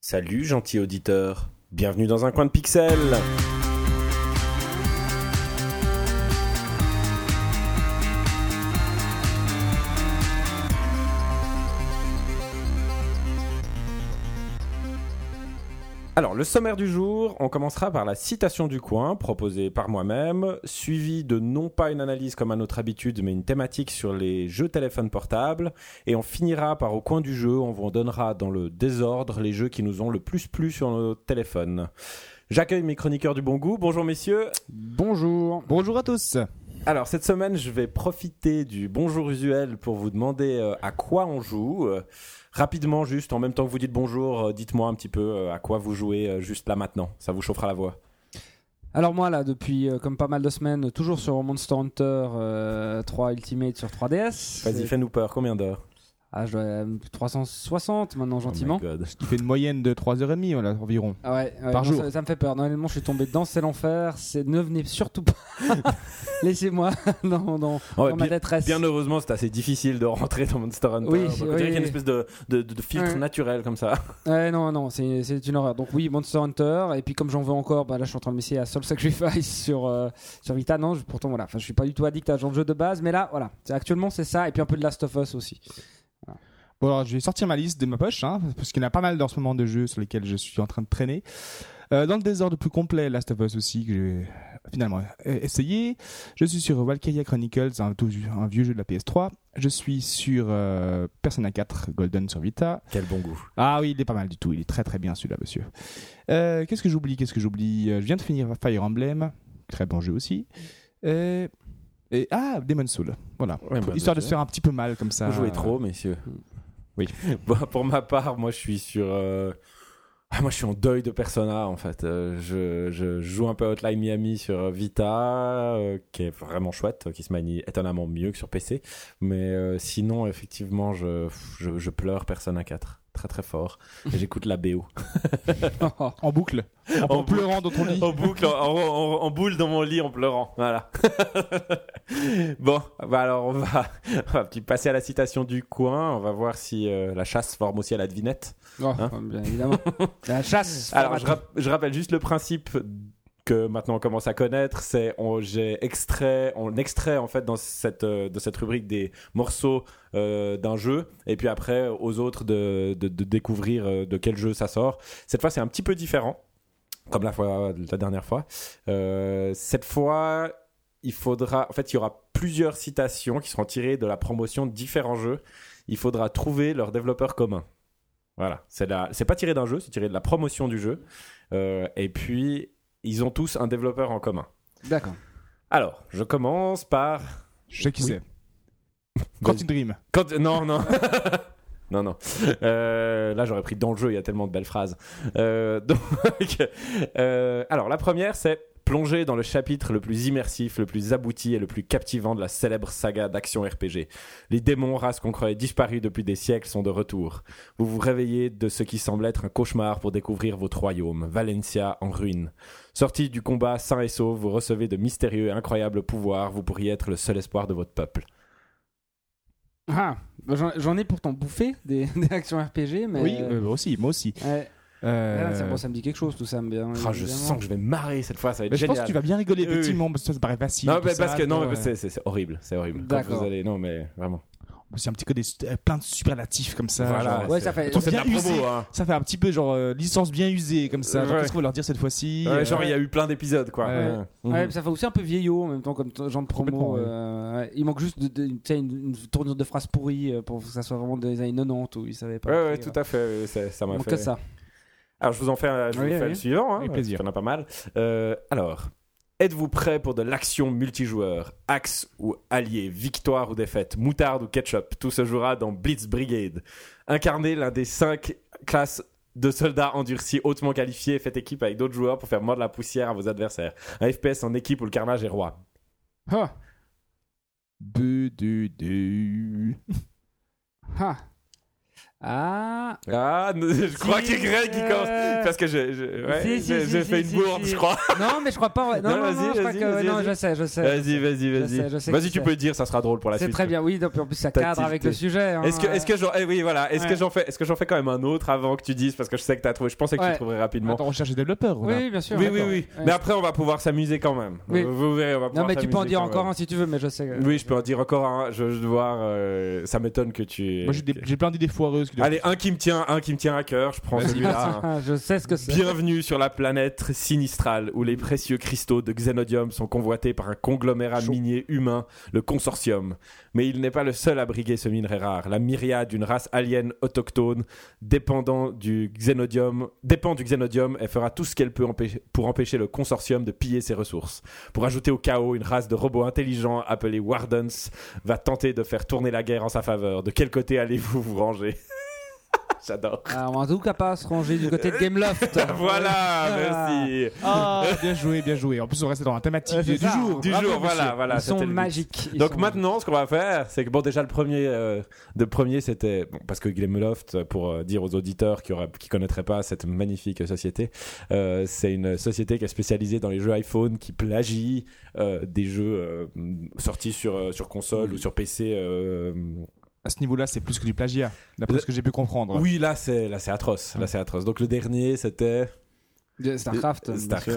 Salut gentil auditeur, bienvenue dans un coin de pixels. Alors, le sommaire du jour, on commencera par la citation du coin, proposée par moi-même, suivie de non pas une analyse comme à notre habitude, mais une thématique sur les jeux téléphones portables, et on finira par au coin du jeu, on vous donnera dans le désordre les jeux qui nous ont le plus plu sur nos téléphones. J'accueille mes chroniqueurs du bon goût, bonjour messieurs. Bonjour. Bonjour à tous. Alors, cette semaine, je vais profiter du bonjour usuel pour vous demander à quoi on joue. Rapidement, juste, en même temps que vous dites bonjour, dites-moi un petit peu à quoi vous jouez juste là maintenant. Ça vous chauffera la voix. Alors moi là, depuis comme pas mal de semaines, toujours sur Monster Hunter 3 Ultimate sur 3DS. Vas-y, fais-nous peur, combien d'heures? Ah, je dois 360 maintenant gentiment. Oh my God. Ce qui fait une moyenne de 3h30 voilà, environ. Ah ouais, Par non, jour. ça me fait peur. Normalement, je suis tombé dedans, c'est l'enfer. Ne venez surtout pas. Laissez-moi dans ma détresse. Bien heureusement, c'est assez difficile de rentrer dans Monster Hunter. Oui, Donc, on dirait qu'il y a une espèce de filtre naturel comme ça. Ouais, non, c'est une horreur. Donc oui, Monster Hunter. Et puis comme j'en veux encore, là je suis en train de m'essayer à Soul Sacrifice sur Vita. Non, pourtant voilà, je suis pas du tout addict à ce genre de jeu de base, mais là voilà, actuellement c'est ça. Et puis un peu de Last of Us aussi. Voilà. Bon, alors je vais sortir ma liste de ma poche, parce qu'il y en a pas mal dans ce moment de jeux sur lesquels je suis en train de traîner. Dans le désordre plus complet, Last of Us aussi, que j'ai finalement essayé. Je suis sur Valkyria Chronicles, un vieux jeu de la PS3. Je suis sur Persona 4 Golden sur Vita. Quel bon goût. Ah oui, il est pas mal du tout, il est très très bien celui-là, monsieur. Qu'est-ce que j'oublie Je viens de finir Fire Emblem, très bon jeu aussi. Demon's Soul, voilà. Ouais, Histoire de se faire un petit peu mal comme ça. Vous jouez trop, messieurs. Oui. Bon, pour ma part, moi je suis sur... moi je suis en deuil de Persona en fait. Je joue un peu Hotline Miami sur Vita, qui est vraiment chouette, qui se manie étonnamment mieux que sur PC. Mais sinon, effectivement, je pleure Persona 4. Très très fort. Et j'écoute la BO. En boucle. En pleurant dans ton lit. En boucle, en boule dans mon lit en pleurant. Voilà. Bon, alors on va passer à la citation du coin. On va voir si la chasse forme aussi à la devinette. Bien évidemment. La chasse. Alors je rappelle juste le principe que maintenant on commence à connaître, j'ai extrait en fait dans de cette rubrique des morceaux d'un jeu, et puis après aux autres de découvrir de quel jeu ça sort. Cette fois c'est un petit peu différent, comme la dernière fois. Cette fois il y aura plusieurs citations qui seront tirées de la promotion de différents jeux. Il faudra trouver leur développeur commun. Voilà, c'est pas tiré d'un jeu, c'est tiré de la promotion du jeu. Et puis ils ont tous un développeur en commun. D'accord. Alors, je commence par... Je sais qui c'est. Quantic Dream. Non. Non. Là, j'aurais pris dans le jeu, il y a tellement de belles phrases. Alors, la première, c'est plonger dans le chapitre le plus immersif, le plus abouti et le plus captivant de la célèbre saga d'action RPG. Les démons, races qu'on croyait disparues depuis des siècles, sont de retour. Vous vous réveillez de ce qui semble être un cauchemar pour découvrir votre royaume, Valencia en ruine. Sorti du combat sain et sauf, vous recevez de mystérieux et incroyables pouvoirs. Vous pourriez être le seul espoir de votre peuple. Ah, j'en ai pourtant bouffé des actions RPG, mais... Oui, moi aussi. Ça me dit quelque chose tout ça. Je sens que je vais marrer cette fois, ça va être mais génial. Je pense que tu vas bien rigoler, effectivement, parce que ça paraît facile. Non, c'est horrible, c'est horrible. Quand D'accord. vous allez, non mais vraiment. C'est un petit peu plein de superlatifs comme ça. Voilà, genre, ouais, ça fait c'est de la bien promo, usé. hein. Ça fait un petit peu genre licence bien usée comme ça. Genre, Ouais. qu'est-ce qu'on va leur dire cette fois-ci Ouais, genre il y a eu plein d'épisodes quoi. Ouais. Ouais, ça fait aussi un peu vieillot en même temps comme genre de promo. Complètement, Il manque juste une tournure de phrase pourrie pour que ça soit vraiment des années 90 où ils savaient pas. Ouais, tout à fait. Ça m'a Il manque fait. que ça. Alors je vous en fais, le suivant. Hein, avec plaisir. Il y en a pas mal. Alors, êtes-vous prêt pour de l'action multijoueur? Axe ou allié, victoire ou défaite, moutarde ou ketchup? Tout se jouera dans Blitz Brigade. Incarnez l'un des 5 classes de soldats endurcis hautement qualifiés et faites équipe avec d'autres joueurs pour faire mordre la poussière à vos adversaires. Un FPS en équipe où le carnage est roi. Ah. Je crois que Greg qui commence. Parce que j'ai fait une bourde, je crois. Non, mais je crois pas. Non, vas-y, je crois que. vas-y. Non, je sais. Vas-y. Je sais Vas-y, que tu peux le dire, ça sera drôle pour la suite. C'est très bien, oui. Donc, en plus, ça T'as cadre avec tilté. le sujet. Hein, Est-ce que j'en fais quand même un autre avant que tu dises, parce que je sais que t'as trouvé. Je pensais que tu trouverais rapidement. Attends, on cherche des développeurs. Oui, bien sûr. Oui. Ouais. Mais après, on va pouvoir s'amuser quand même. Oui. Vous verrez, on va pouvoir Non, mais tu peux en s'amuser dire quand encore même. un si tu veux, mais je sais. Oui, je peux en dire encore un. Je vais devoir. Ça m'étonne que tu. Moi, j'ai plein d'idées foireuses. Allez, un qui me tient à cœur. Je prends celui-là. Je sais ce que c'est. Bienvenue sur la planète sinistrale où les précieux cristaux de Xenodium sont convoités par un conglomérat minier humain, le consortium. Mais il n'est pas le seul à briguer ce minerai rare. La myriade d'une race alien autochtone dépend du Xenodium et fera tout ce qu'elle peut pour empêcher le consortium de piller ses ressources. Pour ajouter au chaos, une race de robots intelligents appelée Wardens va tenter de faire tourner la guerre en sa faveur. De quel côté allez-vous vous ranger? J'adore. Alors, on va en tout cas pas se ranger du côté de Gameloft. Voilà, merci. Bien joué. En plus, on reste dans la thématique du jour. Du Bravo, jour, monsieur. voilà. Ils c'était sont le but. magiques. Donc maintenant, ce qu'on va faire, c'est que bon, déjà le premier, c'était parce que Gameloft, pour dire aux auditeurs qui connaîtraient pas cette magnifique société, c'est une société qui est spécialisée dans les jeux iPhone, qui plagie des jeux sortis sur console ou sur PC. À ce niveau-là, c'est plus que du plagiat, d'après ce que j'ai pu comprendre. Oui, là c'est atroce. Là c'est atroce. Donc le dernier, c'était Starcraft.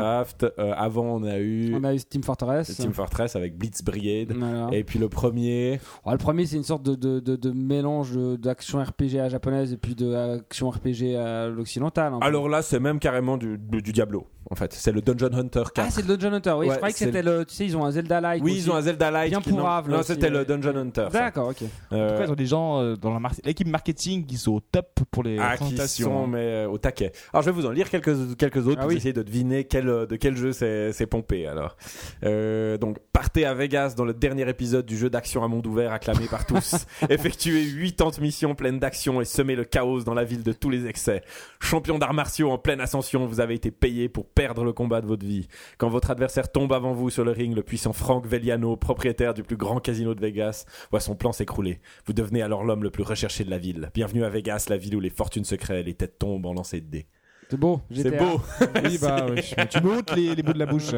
Avant, on a eu Team Fortress. Team Fortress avec Blitz Brigade. Voilà. Et puis le premier. Le premier, c'est une sorte de mélange d'action RPG à japonaise et puis d'action RPG à l'occidental. Alors là, c'est même carrément du Diablo. En fait, c'est le Dungeon Hunter 4. Ah, c'est le Dungeon Hunter, oui. Ouais, je croyais que c'est c'était tu sais, ils ont un Zelda-like. Oui, aussi. ils ont un Zelda-like. Bien pourrave. Non, c'était le Dungeon Hunter. ça. D'accord, ok. En tout cas, ils ont des gens dans l'équipe marketing qui sont au top pour les qui présentations. sont mais au taquet. Alors je vais vous en lire quelques autres pour essayer de deviner de quel jeu c'est pompé. Alors, donc partez à Vegas dans le dernier épisode du jeu d'action à monde ouvert acclamé par tous. Effectuez 80 missions pleines d'action et semez le chaos dans la ville de tous les excès. Champion d'arts martiaux en pleine ascension, vous avez été payé pour perdre le combat de votre vie. Quand votre adversaire tombe avant vous sur le ring, le puissant Frank Velliano, propriétaire du plus grand casino de Vegas, voit son plan s'écrouler. Vous devenez alors l'homme le plus recherché de la ville. Bienvenue à Vegas, la ville où les fortunes se créent, les têtes tombent en lancer de dés. C'est beau. C'est beau. Oui, mais tu me ôtes les bouts de la bouche.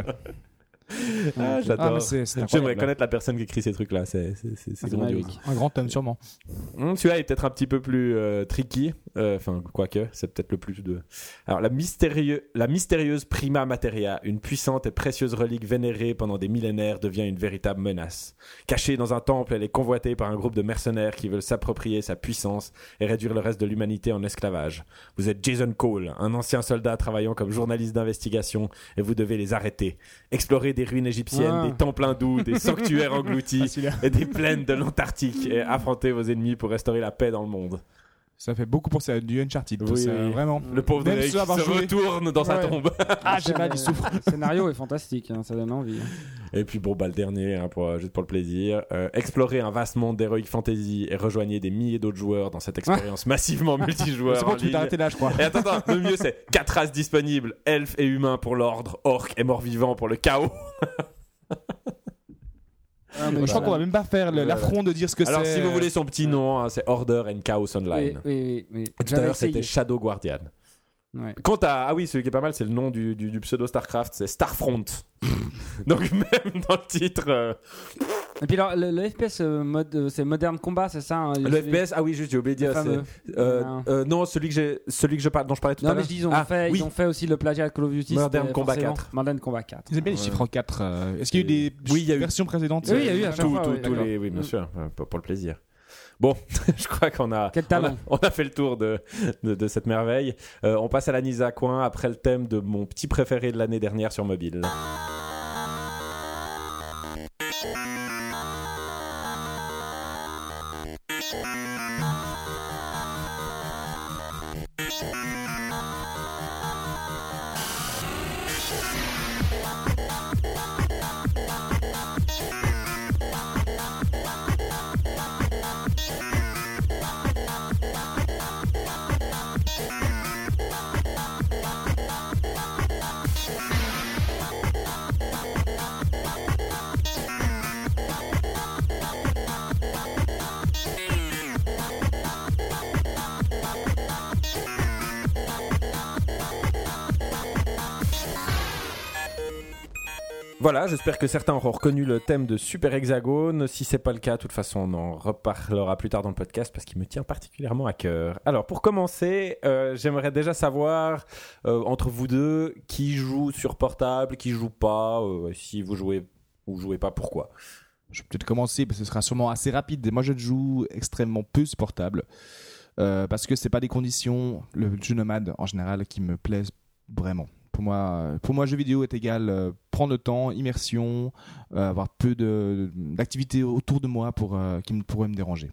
J'adore. Mais c'est J'aimerais incroyable. connaître la personne qui écrit ces trucs-là. C'est grandiose. magique. Un grand homme, sûrement. Celui-là est peut-être un petit peu plus tricky. Enfin, quoique, c'est peut-être le plus de. Alors, la mystérieuse Prima Materia, une puissante et précieuse relique vénérée pendant des millénaires, devient une véritable menace. Cachée dans un temple, elle est convoitée par un groupe de mercenaires qui veulent s'approprier sa puissance et réduire le reste de l'humanité en esclavage. Vous êtes Jason Cole, un ancien soldat travaillant comme journaliste d'investigation, et vous devez les arrêter. Explorer des ruines égyptiennes, des temples hindous, des sanctuaires engloutis et des plaines de l'Antarctique et affronter vos ennemis pour restaurer la paix dans le monde. Ça fait beaucoup penser à du Uncharted. Oui, ça, oui. Vraiment. Le pauvre Même Drake ceux avoir se joué. retourne dans sa tombe. Ah, j'ai mal, il souffre. Le scénario est fantastique, ça donne envie. Et puis le dernier, juste pour le plaisir, explorez un vaste monde d'Heroic Fantasy et rejoignez des milliers d'autres joueurs dans cette expérience massivement multijoueur. C'est bon, en tu peux ligne. t'arrêter là, je crois. Et attends, le mieux c'est 4 races disponibles, elfes et humains pour l'ordre, orques et morts-vivants pour le chaos. Je crois qu'on va même pas faire l'affront de dire ce que c'est. Alors si vous voulez son petit nom, c'est Order and Chaos Online. Oui. Tout à l'heure c'était Shadow Guardian. Ouais. Quant à celui qui est pas mal, c'est le nom du pseudo Starcraft, c'est Starfront. Donc même dans le titre. Et puis alors, le FPS c'est Modern Combat, c'est ça hein, Le FPS, juste j'ai oublié de dire. fameux. Non, celui que dont je parlais tout à Non, l'heure. mais je dis, ils ont fait aussi le plagiat de Call of Duty. Modern Combat forcément 4. Modern Combat 4. Ils aiment bien les chiffres en 4. Est-ce qu'il y a eu des versions précédentes? Oui, il y a eu à chaque fois. Oui, bien sûr, pour le plaisir. Bon, je crois qu'on a fait le tour de cette merveille. On passe à la Nisa Coin après le thème de mon petit préféré de l'année dernière sur mobile. Voilà, j'espère que certains auront reconnu le thème de Super Hexagone. Si c'est pas le cas, de toute façon, on en reparlera plus tard dans le podcast parce qu'il me tient particulièrement à cœur. Alors, pour commencer, j'aimerais déjà savoir entre vous deux qui joue sur portable, qui joue pas, si vous jouez ou jouez pas, pourquoi. Je vais peut-être commencer parce que ce sera sûrement assez rapide. Moi, je joue extrêmement peu sur portable parce que c'est pas des conditions, le jeu nomade en général, qui me plaisent vraiment. Pour moi, jeu vidéo est égal prendre le temps, immersion, avoir peu d'activités autour de moi qui pourraient me déranger.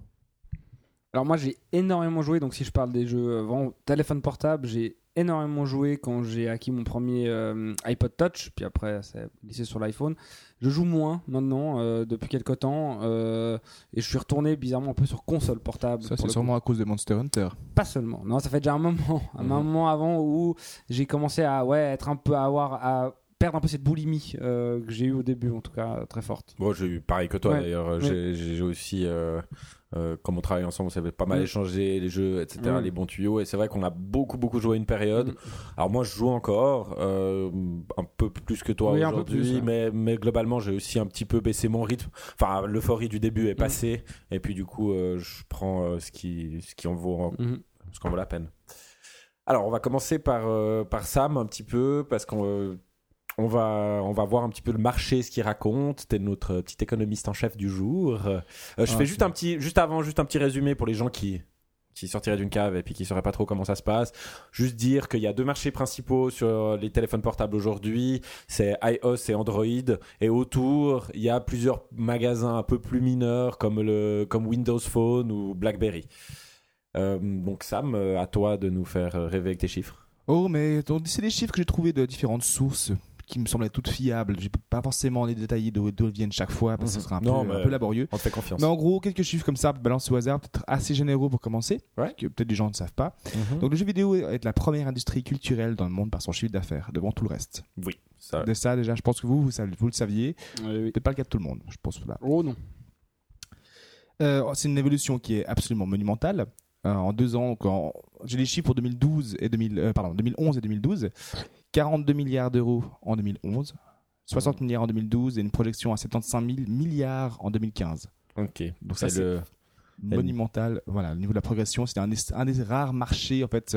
Alors moi j'ai énormément joué, donc si je parle des jeux vraiment téléphone portable, j'ai énormément joué quand j'ai acquis mon premier iPod Touch, puis après c'est glissé sur l'iPhone. Je joue moins maintenant depuis quelques temps et je suis retourné bizarrement un peu sur console portable. Ça c'est sûrement à cause de Monster Hunter. Pas seulement, non, ça fait déjà un moment avant où j'ai commencé à être un peu à perdre un peu cette boulimie que j'ai eu au début, en tout cas très forte. Bon, j'ai eu pareil que toi d'ailleurs. Ouais. J'ai aussi, comme on travaille ensemble, on s'avait pas mal échangé les jeux, etc., les bons tuyaux. Et c'est vrai qu'on a beaucoup joué une période. Alors moi, je joue encore un peu plus que toi aujourd'hui, mais globalement, j'ai aussi un petit peu baissé mon rythme. Enfin, l'euphorie du début est passée, et puis du coup, je prends ce qui en vaut, ce qu'en vaut la peine. Alors, on va commencer par Sam un petit peu, parce qu'on on va voir un petit peu le marché, ce qu'il raconte. T'es notre petit économiste en chef du jour. Je fais juste un petit résumé pour les gens qui sortiraient d'une cave et puis qui sauraient pas trop comment ça se passe. Juste dire qu'il y a deux marchés principaux sur les téléphones portables aujourd'hui, c'est iOS et Android, et autour il y a plusieurs magasins un peu plus mineurs comme Windows Phone ou BlackBerry. Donc Sam, à toi de nous faire rêver avec tes chiffres. Oh, mais c'est des chiffres que j'ai trouvés de différentes sources qui me semblaient toutes fiables. Je ne peux pas forcément les détailler d'où elles viennent chaque fois parce que ce serait un peu laborieux. On te fait confiance. Mais en gros, quelques chiffres comme ça, balance au hasard, peut-être assez généraux pour commencer, que peut-être les gens ne savent pas. Donc le jeu vidéo est la première industrie culturelle dans le monde par son chiffre d'affaires, devant tout le reste. Oui. Ça... De ça, déjà, je pense que vous le saviez. Oui. C'est pas le cas de tout le monde, je pense. Là. Oh non. C'est une évolution qui est absolument monumentale. En 2 ans, j'ai les chiffres pour 2011 et 2012. 42 milliards d'euros en 2011, 60 milliards en 2012 et une projection à 75 000 milliards en 2015. Ok. Donc ça, c'est monumental. Voilà, au niveau de la progression, c'était un des rares marchés en fait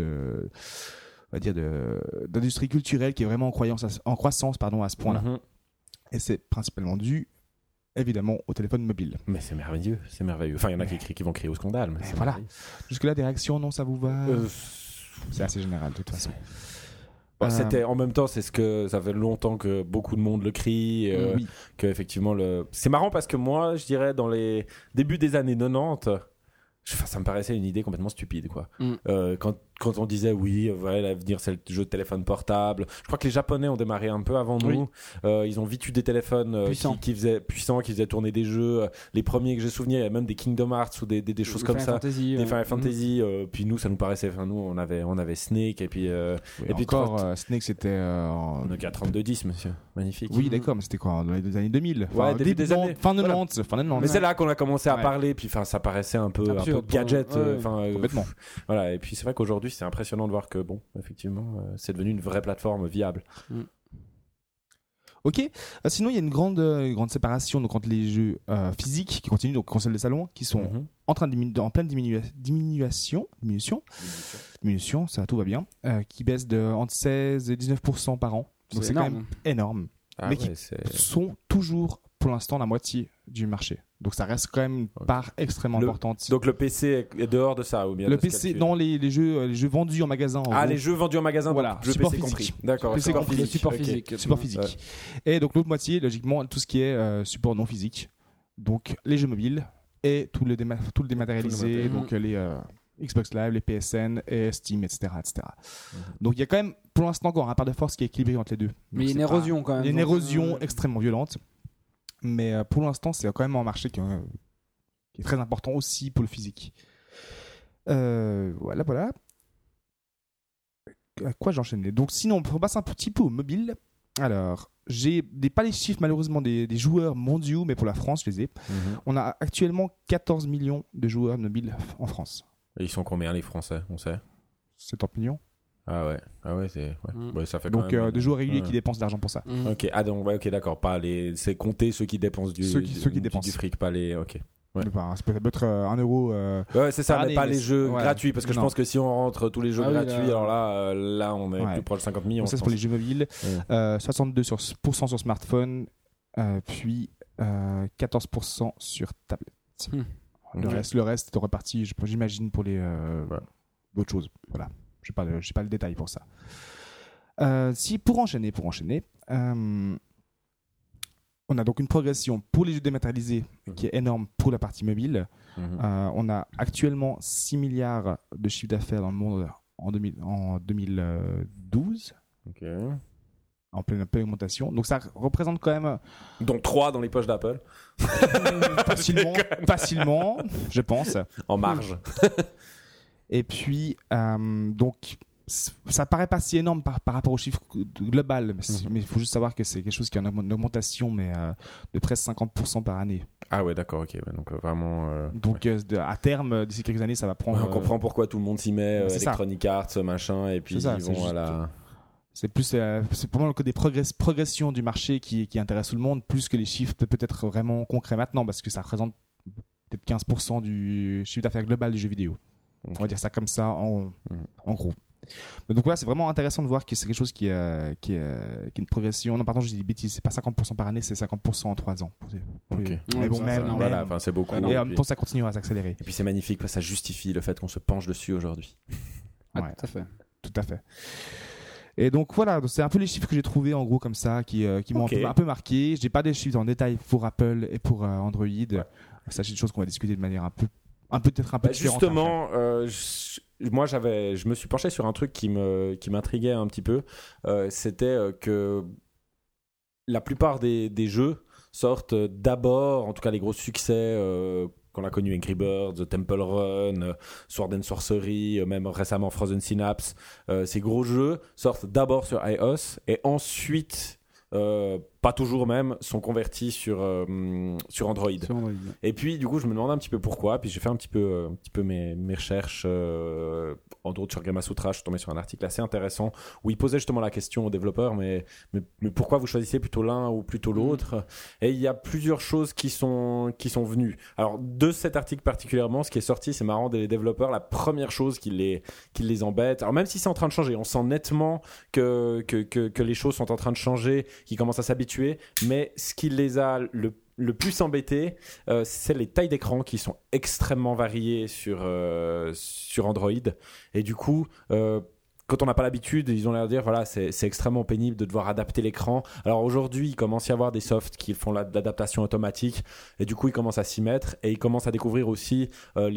d'industrie culturelle qui est vraiment en croissance à ce point-là. Et c'est principalement dû évidemment au téléphone mobile. Mais c'est merveilleux. Enfin, il y en a qui vont crier au scandale. Mais voilà. Jusque-là, des réactions, non, ça vous va C'est assez général de toute façon. En même temps, ça fait longtemps que beaucoup de monde le crie, que effectivement c'est marrant parce que moi, je dirais dans les débuts des années 90, ça me paraissait une idée complètement stupide, quoi. Quand on disait l'avenir c'est le jeu de téléphone portable. Je crois que les Japonais ont démarré un peu avant nous. Ils ont vite eu des téléphones qui faisaient tourner des jeux. Les premiers que j'ai souvenir, il y a même des Kingdom Hearts ou des choses comme ça, des Final Fantasy. Puis nous, ça nous paraissait. Enfin, nous, on avait Snake et puis Snake, c'était Nokia 3210, monsieur, magnifique. Oui, d'accord, mais c'était quoi dans les années 2000. Début des années fin 90. Mais c'est là qu'on a commencé à parler. Puis ça paraissait un peu gadget. Complètement. Voilà. Et puis c'est vrai qu'aujourd'hui, c'est impressionnant de voir que, effectivement, c'est devenu une vraie plateforme viable. Ok. Sinon, il y a une grande séparation donc, entre les jeux physiques qui continuent, donc consoles de salon, qui sont en pleine diminution, ça tout va bien, qui baissent entre 16 et 19% par an. Donc c'est quand même énorme. Mais qui sont toujours, pour l'instant, la moitié du marché. Donc ça reste quand même une part extrêmement importante. Donc le PC est dehors de ça ou bien le PC, non, les jeux vendus en magasin. Les jeux vendus en magasin, voilà, jeux support PC physique. Compris. D'accord, support physique. Support physique. Et donc l'autre moitié, logiquement, tout ce qui est support non physique. Donc les jeux mobiles et tout le dématérialisé, donc les Xbox Live, les PSN et Steam, etc. Donc il y a quand même, pour l'instant, encore un part de force qui est équilibré entre les deux. Mais il y a une érosion quand même. Il y a une érosion extrêmement violente. Mais pour l'instant, c'est quand même un marché qui est très important aussi pour le physique. Voilà. À quoi j'enchaînais ? Donc sinon, on passe un petit peu au mobile. Alors, j'ai pas les chiffres malheureusement des joueurs mondiaux, mais pour la France, je les ai. On a actuellement 14 millions de joueurs mobiles en France. Et ils sont combien les Français, on sait ? 70 millions. Ah ouais, ouais, ça fait quand Donc même, des joueurs réguliers qui dépensent de l'argent pour ça. Ok, donc ok, d'accord, pas les, c'est compter ceux qui dépensent Ceux qui dépensent du fric, pas les, ok. Ouais. Enfin, ça peut être 1 euro. Ouais, c'est ça, par mais année, pas mais les jeux ouais. gratuits, parce que je Non. pense que si on rentre tous les jeux Ah oui, gratuits, là- alors là, on est Ouais. plus proche de 50 millions. Ça, je c'est pour les pense. jeux mobiles. 62% sur smartphone, puis 14% sur tablette. Le reste est reparti, j'imagine, pour les d'autres choses. Voilà. Je n'ai pas le détail pour ça. Pour enchaîner, on a donc une progression pour les jeux dématérialisés qui est énorme pour la partie mobile. On a actuellement 6 milliards de chiffre d'affaires dans le monde en 2012, Ok. en pleine augmentation. Donc ça représente quand même Donc 3 dans les poches d'Apple, facilement, je pense. en marge. Et puis, donc, ça paraît pas si énorme par rapport au chiffre global, mais il faut juste savoir que c'est quelque chose qui est en augmentation, mais de presque 50% par année. Ah ouais, d'accord, ok. Ouais, donc vraiment. Donc, à terme, d'ici quelques années, ça va prendre. On comprend pourquoi tout le monde s'y met, c'est ça. Electronic Arts, machin, et puis C'est ça, ils c'est vont juste- à la. C'est plus c'est vraiment le côté progression du marché qui intéresse tout le monde, plus que les chiffres peut-être vraiment concrets maintenant, parce que ça représente peut-être 15% du chiffre d'affaires global du jeu vidéo. On va dire ça comme ça, en gros. Mais donc voilà, c'est vraiment intéressant de voir que c'est quelque chose qui est une progression. Non, pardon, je dis des bêtises, c'est pas 50% par année, c'est 50% en 3 ans. Ok. Mais bon, ça, même, Voilà, enfin c'est beaucoup. et en même temps, ça continue à s'accélérer. Et puis c'est magnifique parce que ça justifie le fait qu'on se penche dessus aujourd'hui. Ah, Ouais. tout à fait. Tout à fait. Et donc voilà, donc c'est un peu les chiffres que j'ai trouvés en gros comme ça, qui m'ont Ok. un peu marqué. J'ai pas des chiffres en détail pour Apple et pour Android. Ça, c'est des choses qu'on va discuter de manière un peu différente. Justement, moi je me suis penché sur un truc qui m'intriguait un petit peu. C'était que la plupart des jeux sortent d'abord, en tout cas les gros succès qu'on a connus, Angry Birds, Temple Run, Sword and Sorcery, même récemment Frozen Synapse. Ces gros jeux sortent d'abord sur iOS et ensuite, pas toujours même, sont convertis sur Android. Sur Android. Et puis du coup je me demandais un petit peu pourquoi, puis j'ai fait un petit peu mes recherches, entre autres sur Gamasutra. Je suis tombé sur un article assez intéressant où il posait justement la question aux développeurs, mais pourquoi vous choisissez plutôt l'un ou plutôt l'autre. Et il y a plusieurs choses qui sont venues. Alors de cet article particulièrement, ce qui est sorti, c'est marrant, des développeurs, la première chose qui les embête, alors même si c'est en train de changer, on sent nettement que les choses sont en train de changer, qu'ils commencent à s'habituer, mais ce qui les a le plus embêté, c'est les tailles d'écran qui sont extrêmement variées sur Android. Et du coup, quand on n'a pas l'habitude, ils ont l'air de dire voilà, c'est extrêmement pénible de devoir adapter l'écran. Alors aujourd'hui, il commence à y avoir des softs qui font l'adaptation automatique, et du coup, ils commencent à s'y mettre, et ils commencent à découvrir aussi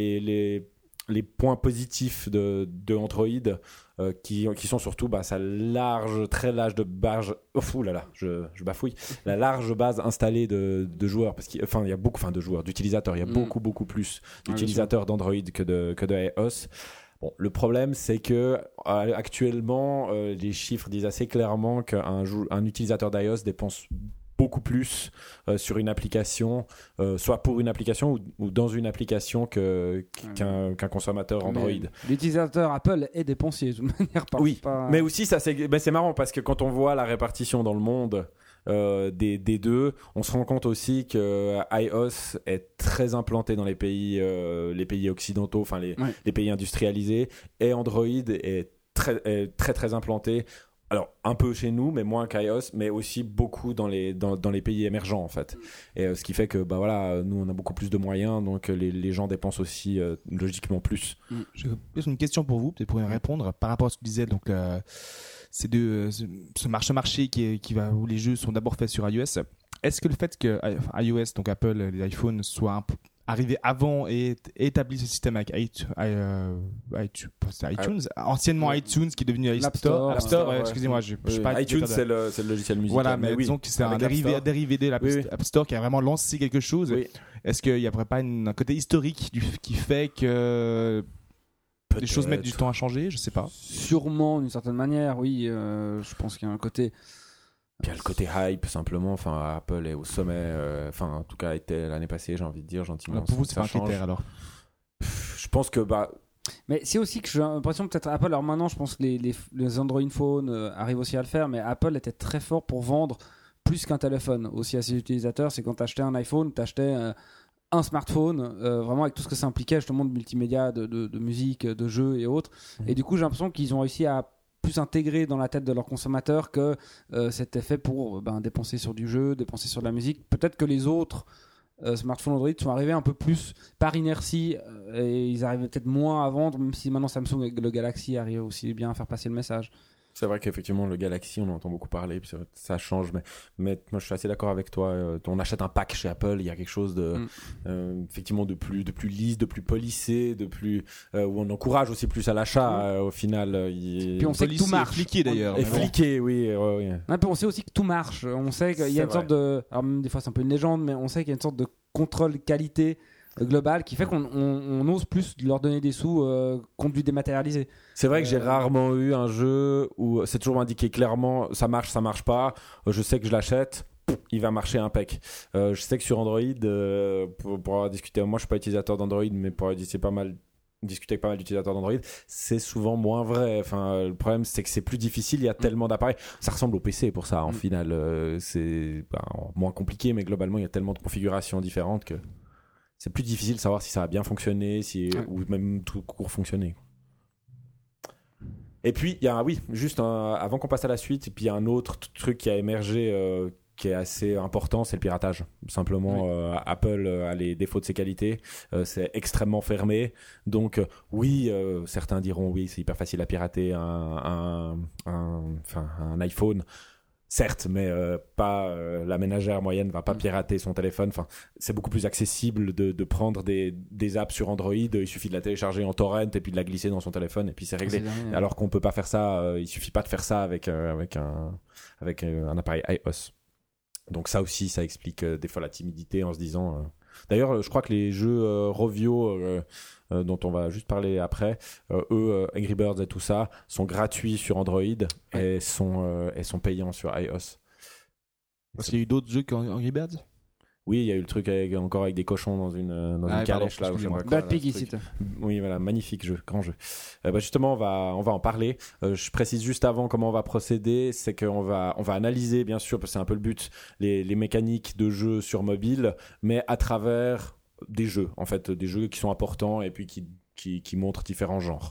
les points positifs de Android, qui sont surtout sa très large de base. Oh là là, je bafouille. La large base installée de joueurs, parce qu'il y a beaucoup de joueurs, d'utilisateurs. Il y a beaucoup plus d'utilisateurs d'Android que de iOS. Bon, le problème, c'est que actuellement, les chiffres disent assez clairement qu'un utilisateur d'iOS dépense beaucoup plus sur une application, soit pour une application ou dans une application qu'un consommateur Android. Mais l'utilisateur Apple est dépensier de toute manière. Oui, mais aussi c'est marrant parce que quand on voit la répartition dans le monde des deux, on se rend compte aussi que iOS est très implanté dans les pays occidentaux, enfin les pays industrialisés, et Android est très implanté. Alors, un peu chez nous, mais moins qu'iOS, mais aussi beaucoup dans les pays émergents, en fait. Et ce qui fait que, nous, on a beaucoup plus de moyens, donc les gens dépensent aussi logiquement plus. J'ai une question pour vous, peut-être pour y répondre, par rapport à ce que tu disais. Donc, c'est ce marché où les jeux sont d'abord faits sur iOS. Est-ce que le fait que iOS, donc Apple, les iPhones, soient un peu arrivé avant et établi ce système avec iTunes, anciennement iTunes qui est devenu App Store, excusez-moi, je suis pas iTunes, c'est le logiciel musical. Voilà, mais disons que c'est un dérivé de l'App Store qui a vraiment lancé quelque chose. Oui. Est-ce qu'il n'y aurait pas un côté historique qui fait que les choses mettent du temps à changer? Je sais pas. Sûrement, d'une certaine manière, oui. Je pense qu'il y a un côté. Puis il y a le côté hype, simplement. Enfin, Apple est au sommet. En tout cas, était l'année passée, j'ai envie de dire, gentiment. Alors pour vous, c'est un critère alors? Je pense que Mais c'est aussi que j'ai l'impression que peut-être Apple, alors maintenant je pense que les Android phones arrivent aussi à le faire, mais Apple était très fort pour vendre plus qu'un téléphone aussi à ses utilisateurs. C'est quand tu achetais un iPhone, tu achetais un smartphone, vraiment avec tout ce que ça impliquait justement de multimédia, de musique, de jeux et autres. Et du coup j'ai l'impression qu'ils ont réussi à plus intégrer dans la tête de leurs consommateurs que c'était fait pour dépenser sur du jeu, dépenser sur de la musique. Peut-être que les autres smartphones Android sont arrivés un peu plus par inertie et ils arrivaient peut-être moins à vendre, même si maintenant Samsung avec le Galaxy arrive aussi bien à faire passer le message. C'est vrai qu'effectivement, le Galaxy, on en entend beaucoup parler, puis ça change, mais moi je suis assez d'accord avec toi. On achète un pack chez Apple, il y a quelque chose effectivement de plus lisse, de plus polissé, où on encourage aussi plus à l'achat au final. Puis on sait que tout marche. Fliqué d'ailleurs. Et fliqué, oui. Puis on sait aussi que tout marche. On sait qu'il y a une sorte de. Alors, même des fois, c'est un peu une légende, mais on sait qu'il y a une sorte de contrôle qualité global qui fait qu'on ose plus leur donner des sous contre du dématérialisé. C'est vrai que j'ai rarement eu un jeu où c'est toujours indiqué clairement ça marche pas, je sais que je l'achète, il va marcher impec. Je sais que sur Android, pour avoir discuté, moi je suis pas utilisateur d'Android, mais pour avoir discuté avec pas mal d'utilisateurs d'Android, c'est souvent moins vrai. Enfin, le problème c'est que c'est plus difficile, il y a tellement d'appareils. Ça ressemble au PC pour ça en final, c'est moins compliqué, mais globalement il y a tellement de configurations différentes que c'est plus difficile de savoir si ça va bien fonctionner, ou même tout court fonctionner. Et puis, il y a avant qu'on passe à la suite, et puis il y a un autre truc qui a émergé qui est assez important, c'est le piratage. Simplement, Apple a les défauts de ses qualités, c'est extrêmement fermé. Donc, certains diront oui, c'est hyper facile à pirater un iPhone. Certes, mais pas la ménagère moyenne va pas pirater son téléphone. Enfin, c'est beaucoup plus accessible de prendre des apps sur Android. Il suffit de la télécharger en torrent et puis de la glisser dans son téléphone et puis c'est réglé. Alors qu'on peut pas faire ça. Il suffit pas de faire ça avec un appareil iOS. Donc ça aussi, ça explique des fois la timidité en se disant. D'ailleurs, je crois que les jeux Rovio dont on va juste parler après, Angry Birds et tout ça, sont gratuits sur Android et sont payants sur iOS. Parce qu'il y a eu d'autres jeux qu'Angry Birds. Oui, il y a eu le truc avec des cochons dans une calèche là. Bad Pig ici. Oui, voilà, magnifique jeu, grand jeu. Justement, on va en parler. Je précise juste avant comment on va procéder, c'est qu'on va analyser bien sûr, parce que c'est un peu le but, les mécaniques de jeu sur mobile, mais à travers des jeux, en fait, des jeux qui sont importants et puis qui montrent différents genres.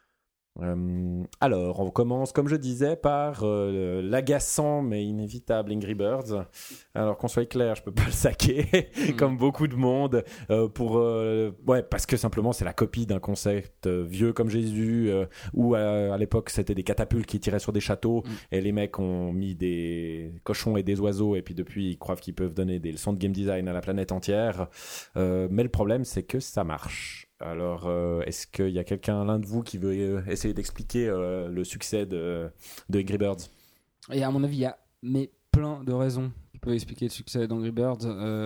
Alors, on commence, comme je disais, par l'agaçant mais inévitable Angry Birds. Alors, qu'on soit clair, je peux pas le saquer, comme beaucoup de monde, parce que simplement c'est la copie d'un concept vieux comme Jésus, où à l'époque c'était des catapultes qui tiraient sur des châteaux, et les mecs ont mis des cochons et des oiseaux, et puis depuis ils croient qu'ils peuvent donner des leçons de game design à la planète entière. Mais le problème c'est que ça marche. Alors, est-ce qu'il y a l'un de vous qui veut essayer d'expliquer le succès de Angry Birds ? Et à mon avis, il y a plein de raisons qui peuvent expliquer le succès d'Angry Birds.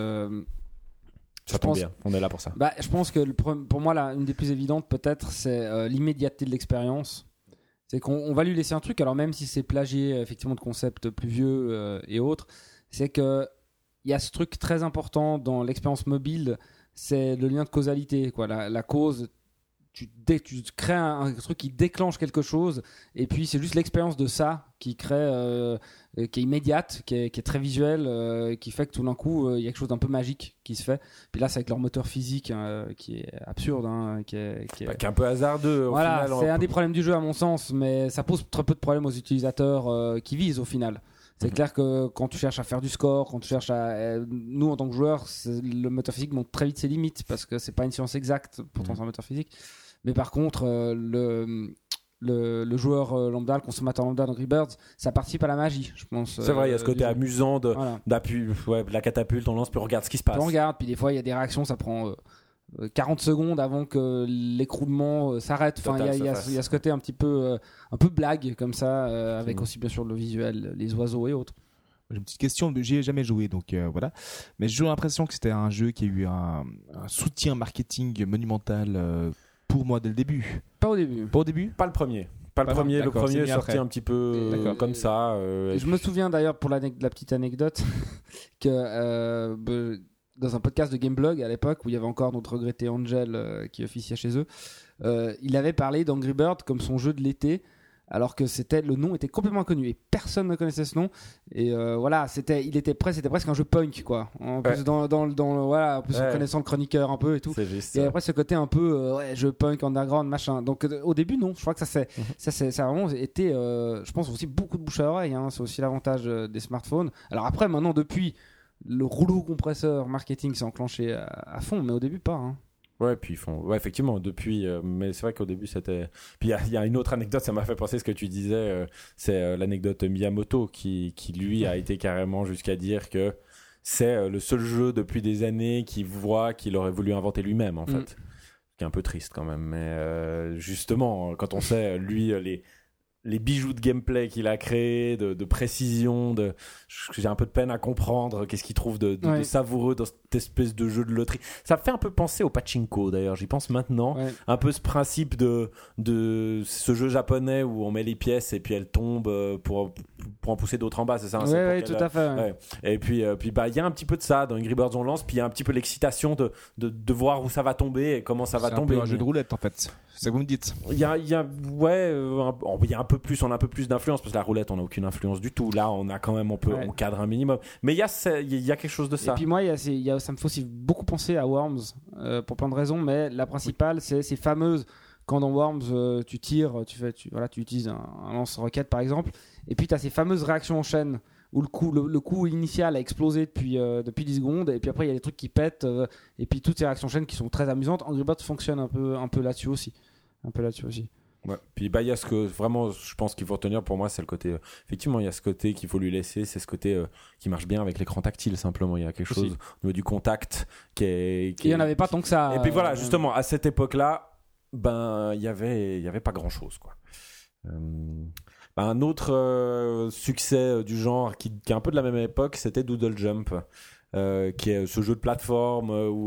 Ça tombe bien, on est là pour ça. Je pense que pour moi, une des plus évidentes, peut-être, c'est l'immédiateté de l'expérience. C'est qu'on va lui laisser un truc, alors même si c'est plagié effectivement de concepts plus vieux et autres, c'est qu'il y a ce truc très important dans l'expérience mobile, c'est le lien de causalité, quoi. La cause, tu crées un truc qui déclenche quelque chose, et puis c'est juste l'expérience de ça qui crée, qui est immédiate, qui est très visuelle, qui fait que tout d'un coup il y a quelque chose d'un peu magique qui se fait. Puis là c'est avec leur moteur physique qui est absurde, qui est un peu hasardeux. Voilà, au final, c'est un des problèmes du jeu à mon sens, mais ça pose très peu de problèmes aux utilisateurs qui visent au final. C'est clair que quand tu cherches à faire du score, quand tu cherches nous en tant que joueurs, le moteur physique montre très vite ses limites parce que c'est pas une science exacte, pourtant c'est un moteur physique. Mais par contre, le joueur lambda, le consommateur lambda d'Angry Birds, ça participe à la magie, je pense. C'est vrai, il y a ce côté amusant de la catapulte, on lance, puis on regarde ce qui se passe. On regarde, puis des fois il y a des réactions, ça prend 40 secondes avant que l'écroulement s'arrête. Enfin, il y a ce côté un peu blague comme ça, avec aussi bien sûr le visuel, les oiseaux et autres. J'ai une petite question, j'y ai jamais joué, donc voilà. Mais j'ai l'impression que c'était un jeu qui a eu un soutien marketing monumental pour moi dès le début. Pas au début. Pas au début ? Pas le premier. Le premier est sorti après. Un petit peu comme ça. Je me souviens d'ailleurs, pour la petite anecdote, que dans un podcast de Gameblog à l'époque, où il y avait encore notre regretté Angel qui officiait chez eux, il avait parlé d'Angry Bird comme son jeu de l'été. Alors que le nom était complètement inconnu et personne ne connaissait ce nom. Et voilà, c'était presque un jeu punk, quoi. En plus, voilà, en plus en connaissant le chroniqueur un peu et tout. C'est juste et ça. après, ce côté un peu jeu punk, underground, machin. Donc au début, non. Je crois que ça a vraiment été, je pense, aussi beaucoup de bouche à oreille. Hein. C'est aussi l'avantage des smartphones. Alors après, maintenant, depuis, le rouleau compresseur marketing s'est enclenché à fond, mais au début, pas. Hein. Ouais, puis ils font. Ouais, effectivement, depuis. Mais c'est vrai qu'au début, c'était. Puis il y a une autre anecdote, ça m'a fait penser ce que tu disais. C'est l'anecdote Miyamoto qui, lui, a été carrément jusqu'à dire que c'est le seul jeu depuis des années qu'il voit qu'il aurait voulu inventer lui-même, en fait. Qui est un peu triste quand même. Mais justement, quand on sait, lui, les bijoux de gameplay qu'il a créés, de précision, j'ai un peu de peine à comprendre qu'est-ce qu'il trouve de savoureux dans cette espèce de jeu de loterie. Ça me fait un peu penser au pachinko d'ailleurs, j'y pense maintenant. Ouais. Un peu ce principe de ce jeu japonais où on met les pièces et puis elles tombent pour en pousser d'autres en bas, c'est ça hein, ouais, tout à fait. Ouais. Et puis il y a un petit peu de ça dans Angry Birds on lance, puis il y a un petit peu l'excitation de voir où ça va tomber et comment ça va tomber. C'est un peu un jeu de roulette en fait, c'est ça que vous me dites. Il y a un peu plus, on a un peu plus d'influence parce que la roulette on n'a aucune influence du tout. Là on a quand même, on cadre un minimum. Mais il y a quelque chose de ça. Et puis moi ça me fait aussi beaucoup penser à Worms pour plein de raisons, mais la principale c'est ces fameuses, quand dans Worms tu tires, tu utilises un lance-roquette par exemple, et puis tu as ces fameuses réactions en chaîne où le coup initial a explosé depuis 10 secondes, et puis après il y a des trucs qui pètent, et puis toutes ces réactions en chaîne qui sont très amusantes. Angry Birds fonctionne un peu là-dessus aussi. Ouais. Puis il y a ce que vraiment je pense qu'il faut retenir pour moi, c'est le côté effectivement il y a ce côté qu'il faut lui laisser, c'est ce côté qui marche bien avec l'écran tactile simplement. Il y a quelque chose au niveau du contact qui il y en avait pas tant que ça. Et puis voilà, justement à cette époque-là, il y avait pas grand-chose quoi. Un autre succès du genre qui est un peu de la même époque, c'était Doodle Jump. Qui est ce jeu de plateforme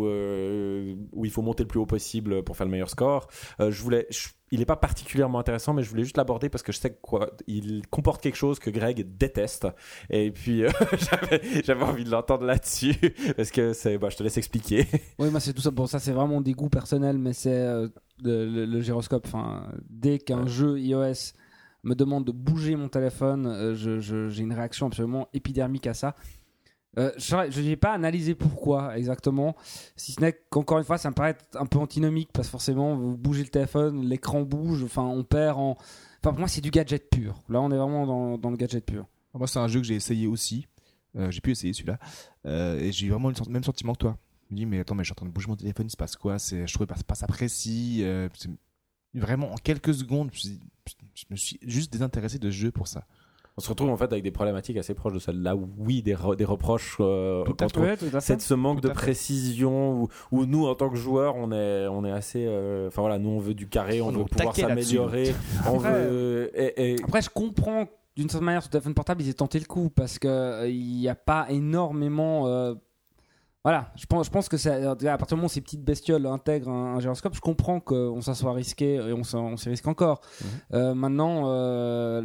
où il faut monter le plus haut possible pour faire le meilleur score. Il n'est pas particulièrement intéressant, mais je voulais juste l'aborder parce que je sais il comporte quelque chose que Greg déteste. Et puis j'avais envie de l'entendre là-dessus parce que je te laisse expliquer. Oui, moi c'est tout ça. Bon, ça c'est vraiment des goûts personnels, mais c'est le gyroscope. Enfin, dès qu'un jeu iOS me demande de bouger mon téléphone, j'ai une réaction absolument épidermique à ça. Je n'ai pas analysé pourquoi exactement, si ce n'est qu'encore une fois ça me paraît un peu antinomique parce que forcément vous bougez le téléphone, l'écran bouge, enfin on perd en... Enfin pour moi c'est du gadget pur, là on est vraiment dans le gadget pur. Moi c'est un jeu que j'ai essayé aussi, j'ai pu essayer celui-là, et j'ai eu vraiment le même sentiment que toi. Je me dis mais attends, mais je suis en train de bouger mon téléphone, il se passe quoi, je trouvais pas ça précis, vraiment en quelques secondes je me suis juste désintéressé de ce jeu pour ça. On se retrouve en fait avec des problématiques assez proches de celle-là, oui, des reproches c'est ce manque de précision où nous en tant que joueurs on est assez nous on veut du carré, on veut pouvoir s'améliorer, Après je comprends d'une certaine manière sur téléphone portable ils aient tenté le coup parce que il n'y a pas énormément je pense que à partir du moment où ces petites bestioles intègrent un gyroscope, je comprends qu'on s'en soit risqué et on s'y risque encore. Maintenant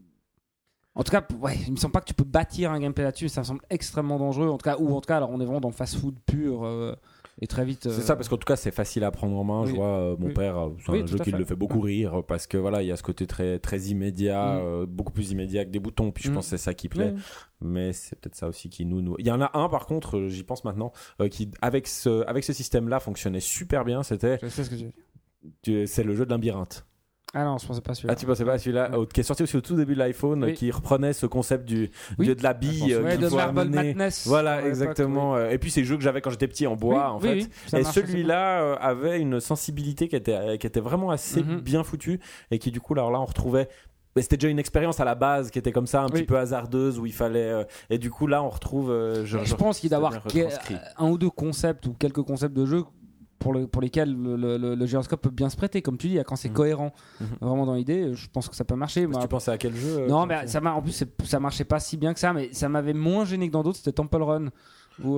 en tout cas, il me semble pas que tu peux bâtir un gameplay là-dessus. Ça me semble extrêmement dangereux. En tout cas, alors on est vraiment dans le fast-food pur et très vite. C'est ça, parce qu'en tout cas, c'est facile à prendre en main. Je vois mon père, c'est un jeu qui le fait beaucoup rire parce que il y a ce côté très très immédiat, beaucoup plus immédiat que des boutons. Puis je pense que c'est ça qui plaît. Mais c'est peut-être ça aussi qui nous. Il y en a un par contre, j'y pense maintenant, qui avec ce système-là fonctionnait super bien. C'était. Je sais ce que tu veux dire. C'est le jeu de Labyrinthe. Ah non, je pensais pas celui-là. Ah, tu pensais pas celui-là qui est sorti aussi au tout début de l'iPhone, qui reprenait ce concept de la bille de Marble Madness. Voilà, exactement. Et puis c'est le jeu que j'avais quand j'étais petit en bois, en fait. Et celui-là avait une sensibilité qui était vraiment assez bien foutue et qui du coup là on retrouvait. Mais c'était déjà une expérience à la base qui était comme ça, un petit peu hasardeuse où il fallait. Et du coup là on retrouve. Je pense qu'il doit y avoir un ou deux concepts ou quelques concepts de jeu pour lesquels le gyroscope peut bien se prêter, comme tu dis, quand c'est cohérent vraiment dans l'idée, je pense que ça peut marcher. Tu pensais à quel jeu Non, mais en plus ça marchait pas si bien que ça, mais ça m'avait moins gêné que dans d'autres. C'était Temple Run où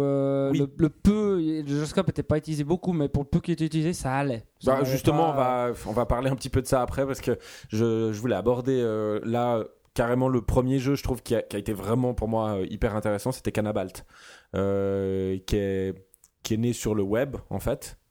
le gyroscope n'était pas utilisé beaucoup, mais pour le peu qui était utilisé, ça allait. Justement, on va parler un petit peu de ça après parce que je voulais aborder là. Carrément le premier jeu je trouve qui a été vraiment pour moi hyper intéressant, c'était Canabalt qui est né sur le web en fait.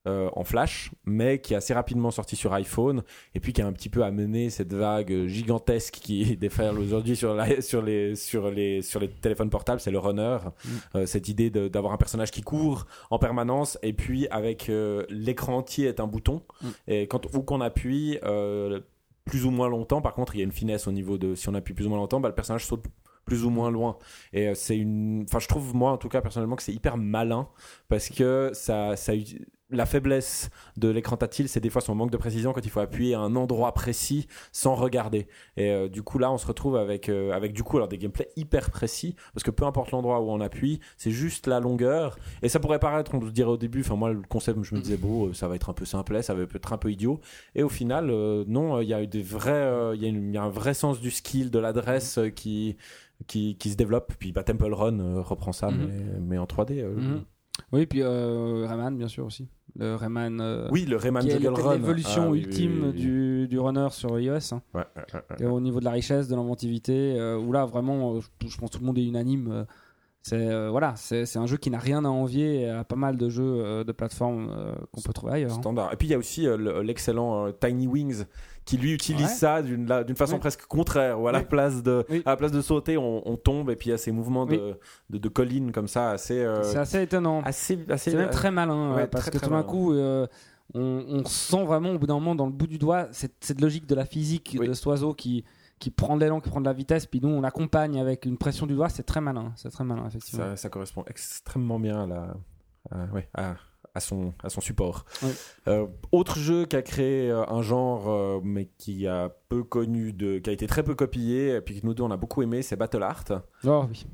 en flash, mais qui est assez rapidement sorti sur iPhone, et puis qui a un petit peu amené cette vague gigantesque qui déferle aujourd'hui sur les téléphones portables, c'est le runner. Cette idée d'avoir un personnage qui court en permanence, et puis avec l'écran entier est un bouton, et où qu'on appuie plus ou moins longtemps, par contre il y a une finesse au niveau de si on appuie plus ou moins longtemps, le personnage saute plus ou moins loin, et je trouve moi en tout cas personnellement que c'est hyper malin, parce que la faiblesse de l'écran tactile, c'est des fois son manque de précision quand il faut appuyer à un endroit précis sans regarder, et du coup là on se retrouve avec du coup alors des gameplays hyper précis, parce que peu importe l'endroit où on appuie, c'est juste la longueur, et ça pourrait paraître, on se dirait au début, moi le concept je me disais ça va être un peu simplet, ça va être un peu idiot, et au final non, il y a eu des vrais il y a un vrai sens du skill, de l'adresse qui se développe, puis Temple Run reprend ça, mais en 3D. Oui, puis Rayman bien sûr aussi. Le Rayman, oui, le Rayman qui est Juggle Run. l'évolution ultime du runner sur iOS. Hein. Ouais. Au niveau de la richesse, de l'inventivité, où là vraiment, je pense que tout le monde est unanime. C'est un jeu qui n'a rien à envier à pas mal de jeux de plateforme qu'on peut trouver ailleurs. Standard. Et puis il y a aussi l'excellent Tiny Wings qui lui utilise ça d'une façon presque contraire, où à la place de sauter, on tombe, et puis il y a ces mouvements de colline comme ça, assez. C'est assez étonnant. C'est même très malin, parce que tout d'un coup. On sent vraiment au bout d'un moment dans le bout du doigt cette logique de la physique de cet oiseau qui prend de l'élan, qui prend de la vitesse, puis nous on accompagne avec une pression du doigt. C'est très malin effectivement. Ça correspond extrêmement bien à son support. Autre jeu qui a créé un genre, mais qui a été très peu copié, et puis que nous deux on a beaucoup aimé, c'est Battle Art. Oh oui.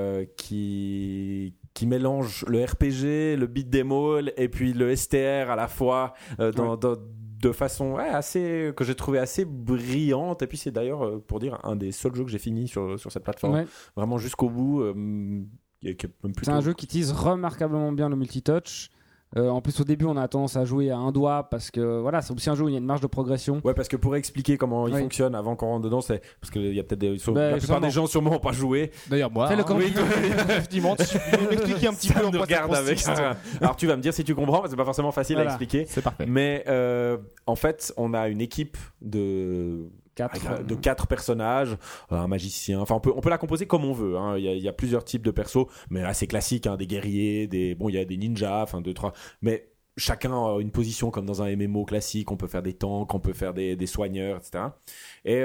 Qui mélange le RPG, le beat'em all, et puis le STR à la fois, de façon assez, que j'ai trouvé assez brillante. Et puis c'est d'ailleurs, pour dire, un des seuls jeux que j'ai fini sur cette plateforme, vraiment jusqu'au bout. C'est un jeu qui utilise remarquablement bien le multitouch. En plus, au début, on a tendance à jouer à un doigt, parce que c'est aussi un jeu où il y a une marge de progression. Ouais, parce que pour expliquer comment il fonctionne avant qu'on rentre dedans, c'est parce qu'il y a peut-être la plupart des gens sûrement n'ont pas joué. D'ailleurs, moi. Fais-le comme effectivement, tu peux m'expliquer un petit peu en quoi ça consiste. Alors, tu vas me dire si tu comprends, parce que c'est pas forcément facile à expliquer. C'est parfait. Mais en fait, on a une équipe de 4 personnages, un magicien, enfin on peut la composer comme on veut, hein. Il y a plusieurs types de persos, mais là c'est classique, hein, des guerriers, il y a des ninjas, enfin 2-3, mais chacun a une position comme dans un MMO classique. On peut faire des tanks, on peut faire des soigneurs, etc. Et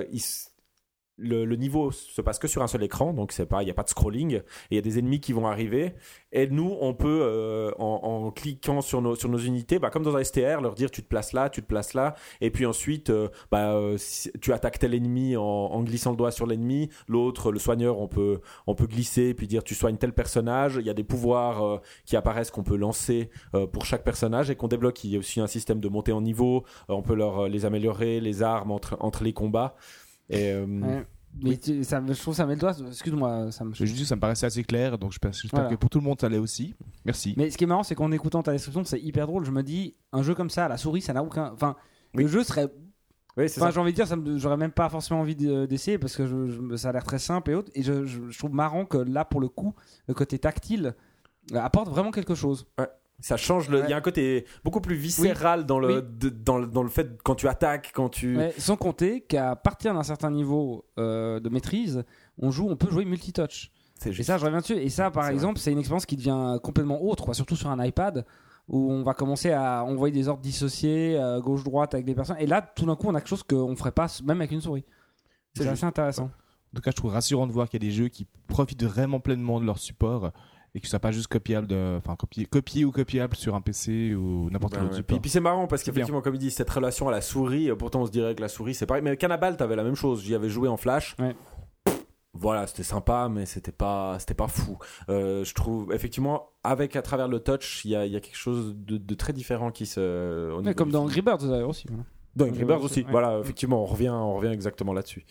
le niveau se passe que sur un seul écran, donc il n'y a pas de scrolling, et il y a des ennemis qui vont arriver, et nous on peut en cliquant sur nos unités, comme dans un STR, leur dire tu te places là, et puis ensuite si tu attaques tel ennemi en glissant le doigt sur l'ennemi, l'autre, le soigneur, on peut glisser et puis dire tu soignes tel personnage. Il y a des pouvoirs qui apparaissent qu'on peut lancer pour chaque personnage et qu'on débloque. Il y a aussi un système de montée en niveau, on peut les améliorer, les armes entre les combats. Et mais je trouve ça met le doigt. Excuse-moi, ça me paraissait assez clair, donc j'espère que pour tout le monde ça l'est aussi. Merci. Mais ce qui est marrant, c'est qu'en écoutant ta description, c'est hyper drôle. Je me dis, un jeu comme ça, à la souris, ça n'a aucun. Enfin, le jeu serait. Oui, c'est ça. J'ai envie de dire, j'aurais même pas forcément envie d'essayer, parce que ça a l'air très simple et autres. Et je trouve marrant que là, pour le coup, le côté tactile apporte vraiment quelque chose. Ouais. Ça change il y a un côté beaucoup plus viscéral dans le fait quand tu attaques, quand tu sans compter qu'à partir d'un certain niveau de maîtrise, on peut jouer multitouch. Et ça je reviens dessus, et ça par exemple c'est une expérience qui devient complètement autre, surtout sur un iPad où on va commencer à envoyer des ordres dissociés gauche-droite avec des personnes, et là tout d'un coup on a quelque chose qu'on ferait pas même avec une souris. C'est assez intéressant. En tout cas je trouve rassurant de voir qu'il y a des jeux qui profitent vraiment pleinement de leur support et que ce soit pas juste copiable copié ou copiable sur un PC ou n'importe quel autre support. Et puis c'est marrant parce qu'effectivement, comme il dit, cette relation à la souris, pourtant on se dirait que la souris c'est pareil, mais Cannibal t'avais la même chose, j'y avais joué en flash. Voilà, c'était sympa, mais c'était pas fou. Je trouve effectivement à travers le touch, il y a quelque chose de très différent qui se comme dans Angry Birds d'ailleurs aussi. Dans Angry Birds aussi. Voilà, effectivement, on revient exactement là-dessus.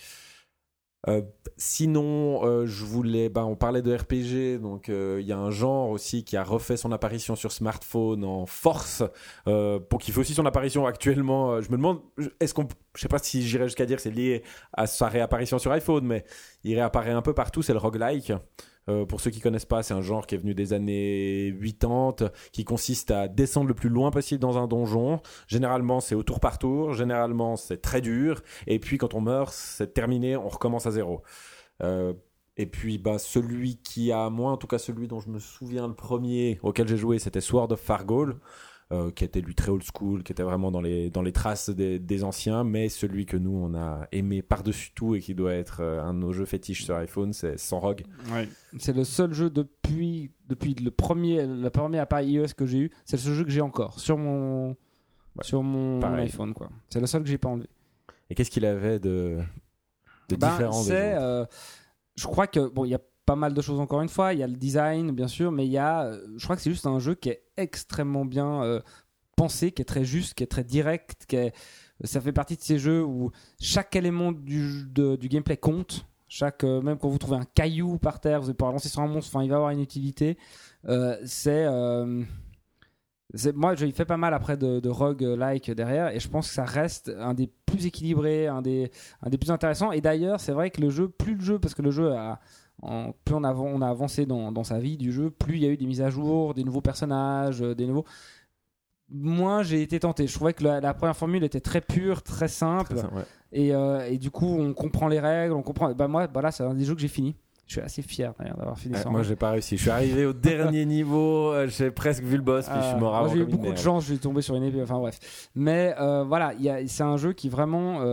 Sinon, je voulais, on parlait de RPG, donc il y a un genre aussi qui a refait son apparition sur smartphone en force, pour qu'il fait aussi son apparition actuellement. Je me demande, je sais pas si j'irais jusqu'à dire que c'est lié à sa réapparition sur iPhone, mais il réapparaît un peu partout. C'est le roguelike. Pour ceux qui connaissent pas, c'est un genre qui est venu des années 80, qui consiste à descendre le plus loin possible dans un donjon. Généralement, c'est au tour par tour. Généralement, c'est très dur. Et puis, quand on meurt, c'est terminé. On recommence à zéro. Et puis, celui qui a moi, en tout cas celui dont je me souviens, le premier auquel j'ai joué, c'était Sword of Fargol. Qui était lui très old school, qui était vraiment dans les traces des anciens, mais celui que nous on a aimé par-dessus tout et qui doit être un de nos jeux fétiches sur iPhone, c'est Sans Rogue. Ouais. C'est le seul jeu depuis le premier appareil iOS que j'ai eu, c'est le seul jeu que j'ai encore sur mon iPhone, quoi. C'est le seul que j'ai pas enlevé. Et qu'est-ce qu'il avait de différent des autres je crois que il y a pas mal de choses encore une fois, il y a le design bien sûr, mais je crois que c'est juste un jeu qui est extrêmement bien pensé, qui est très juste, qui est très direct, ça fait partie de ces jeux où chaque élément du gameplay compte, même quand vous trouvez un caillou par terre, vous allez pouvoir lancer sur un monstre, il va avoir une utilité. Moi j'ai fait pas mal après de roguelike derrière, et je pense que ça reste un des plus équilibrés, un des plus intéressants. Et d'ailleurs c'est vrai que parce que le jeu plus on a avancé dans sa vie du jeu, plus il y a eu des mises à jour, des nouveaux personnages, moins j'ai été tenté. Je trouvais que la première formule était très pure, très simple, ouais. Et du coup on comprend les règles, on comprend. Moi, là c'est un des jeux que j'ai fini. Je suis assez fier d'ailleurs d'avoir fini ça. Moi j'ai pas réussi. Je suis arrivé au dernier niveau, j'ai presque vu le boss, puis je suis mort avant. J'ai eu beaucoup de chance, je suis tombé sur une épée. Enfin bref. Mais voilà, c'est un jeu qui vraiment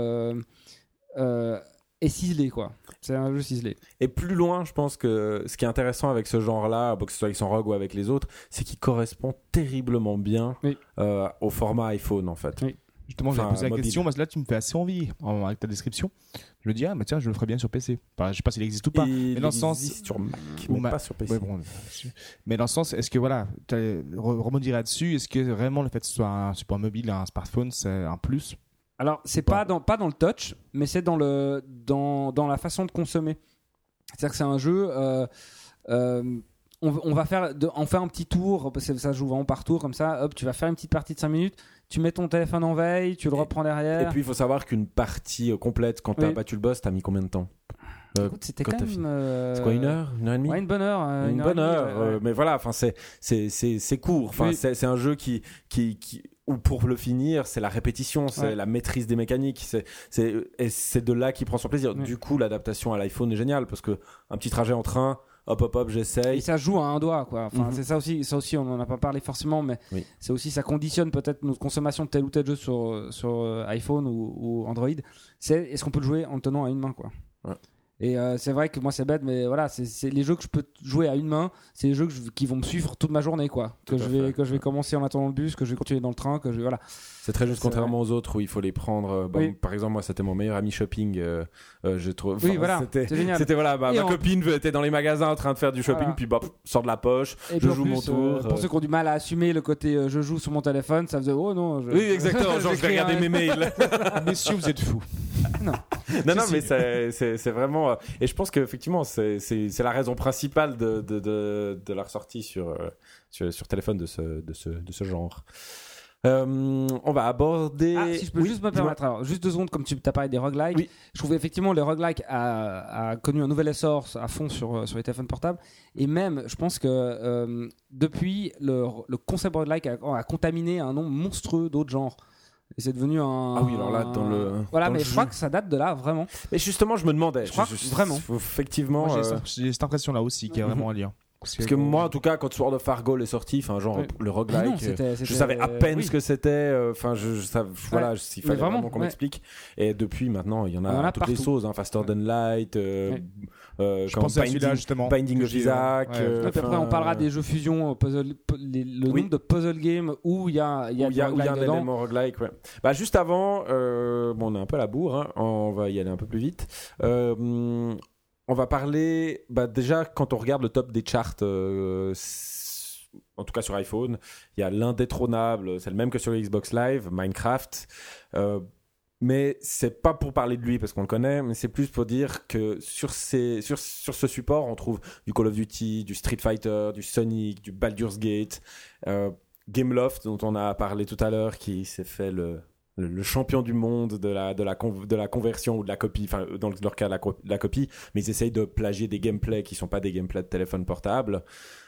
est ciselé, quoi. C'est un jeu ciselé. Et plus loin, je pense que ce qui est intéressant avec ce genre-là, que ce soit avec son Rogue ou avec les autres, c'est qu'il correspond terriblement bien au format iPhone en fait. Oui. Justement, j'ai posé la question, parce que là tu me fais assez envie avec ta description. Je me dis, tiens, je le ferais bien sur PC. Enfin, je sais pas s'il existe ou pas. Mais dans le sens. Sur Mac, mais pas sur PC. Ouais, bon, mais dans le sens, est-ce que rebondir là-dessus, est-ce que vraiment le fait que ce soit un support mobile, un smartphone, c'est un plus? Alors, c'est pas dans le touch, mais c'est dans la façon de consommer. C'est-à-dire que c'est un jeu. On fait un petit tour, parce que ça joue vraiment par tour comme ça. Hop, tu vas faire une petite partie de 5 minutes. Tu mets ton téléphone en veille, tu le reprends derrière. Et puis il faut savoir qu'une partie complète, quand t'as battu le boss, t'as mis combien de temps? Écoute, c'était quand même. C'est quoi, 1 heure, 1 heure et demie? Ouais, une bonne heure. Une bonne heure. Mais voilà, c'est court. Enfin, c'est un jeu qui où pour le finir, c'est la répétition, c'est la maîtrise des mécaniques, et c'est de là qu'il prend son plaisir. Du coup, l'adaptation à l'iPhone est géniale parce que un petit trajet en train. Hop, j'essaye. Et ça joue à un doigt, quoi. Enfin, c'est ça aussi, on n'en a pas parlé forcément, mais c'est aussi, ça conditionne peut-être notre consommation de tel ou tel jeu sur iPhone ou Android. Est-ce qu'on peut le jouer en le tenant à une main, quoi. Ouais. Et c'est vrai que moi c'est bête, mais voilà, c'est les jeux que je peux jouer à une main, c'est les jeux qui vont me suivre toute ma journée, quoi. Que je vais commencer en attendant le bus, que je vais continuer dans le train, voilà. C'est très juste, contrairement aux autres où il faut les prendre. Par exemple, moi c'était mon meilleur ami shopping, je trouve. Oui, voilà, c'était génial. C'était ma copine était dans les magasins en train de faire du shopping, puis sort de la poche, et je joue mon tour. Pour ceux qui ont du mal à assumer le côté je joue sur mon téléphone, ça faisait oh non. Oui, exactement. Genre je vais regarder mes mails. Messieurs, vous êtes fous. Non, mais c'est vraiment. Et je pense qu'effectivement, c'est la raison principale de la ressortie sur téléphone de ce genre. On va aborder. Si je peux juste me permettre, alors, juste 2 secondes, comme tu as parlé des roguelikes, je trouve effectivement les roguelikes a connu un nouvel essor à fond sur les téléphones portables, et même je pense que depuis le concept roguelike a contaminé un nombre monstrueux d'autres genres. Et c'est devenu un. Ah oui, alors là, dans le. Voilà, mais je crois que ça date de là, vraiment. Mais justement, je me demandais. Je crois vraiment. Effectivement. Moi, j'ai cette impression-là aussi, qu'il y a vraiment un lien. Parce que moi, en tout cas, quand Sword of Fargol est sorti, le roguelike, je savais à peine ce que c'était. Enfin, il fallait vraiment qu'on m'explique. Et depuis, maintenant, il y en a toutes les sauces. Faster Than Light, je pensais à celui-là, justement. Binding of Isaac. Après, on parlera des jeux fusion, le nombre de puzzle games où il y a un élément roguelike. Juste avant, on est un peu à la bourre, on va y aller un peu plus vite. On va parler, déjà quand on regarde le top des charts, en tout cas sur iPhone, il y a l'indétrônable, c'est le même que sur Xbox Live, Minecraft. Mais c'est pas pour parler de lui parce qu'on le connaît, mais c'est plus pour dire que sur ce support, on trouve du Call of Duty, du Street Fighter, du Sonic, du Baldur's Gate, Gameloft dont on a parlé tout à l'heure, qui s'est fait le champion du monde de la conversion ou de la copie, enfin dans leur cas la copie, mais ils essayent de plagier des gameplays qui sont pas des gameplays de téléphone portable.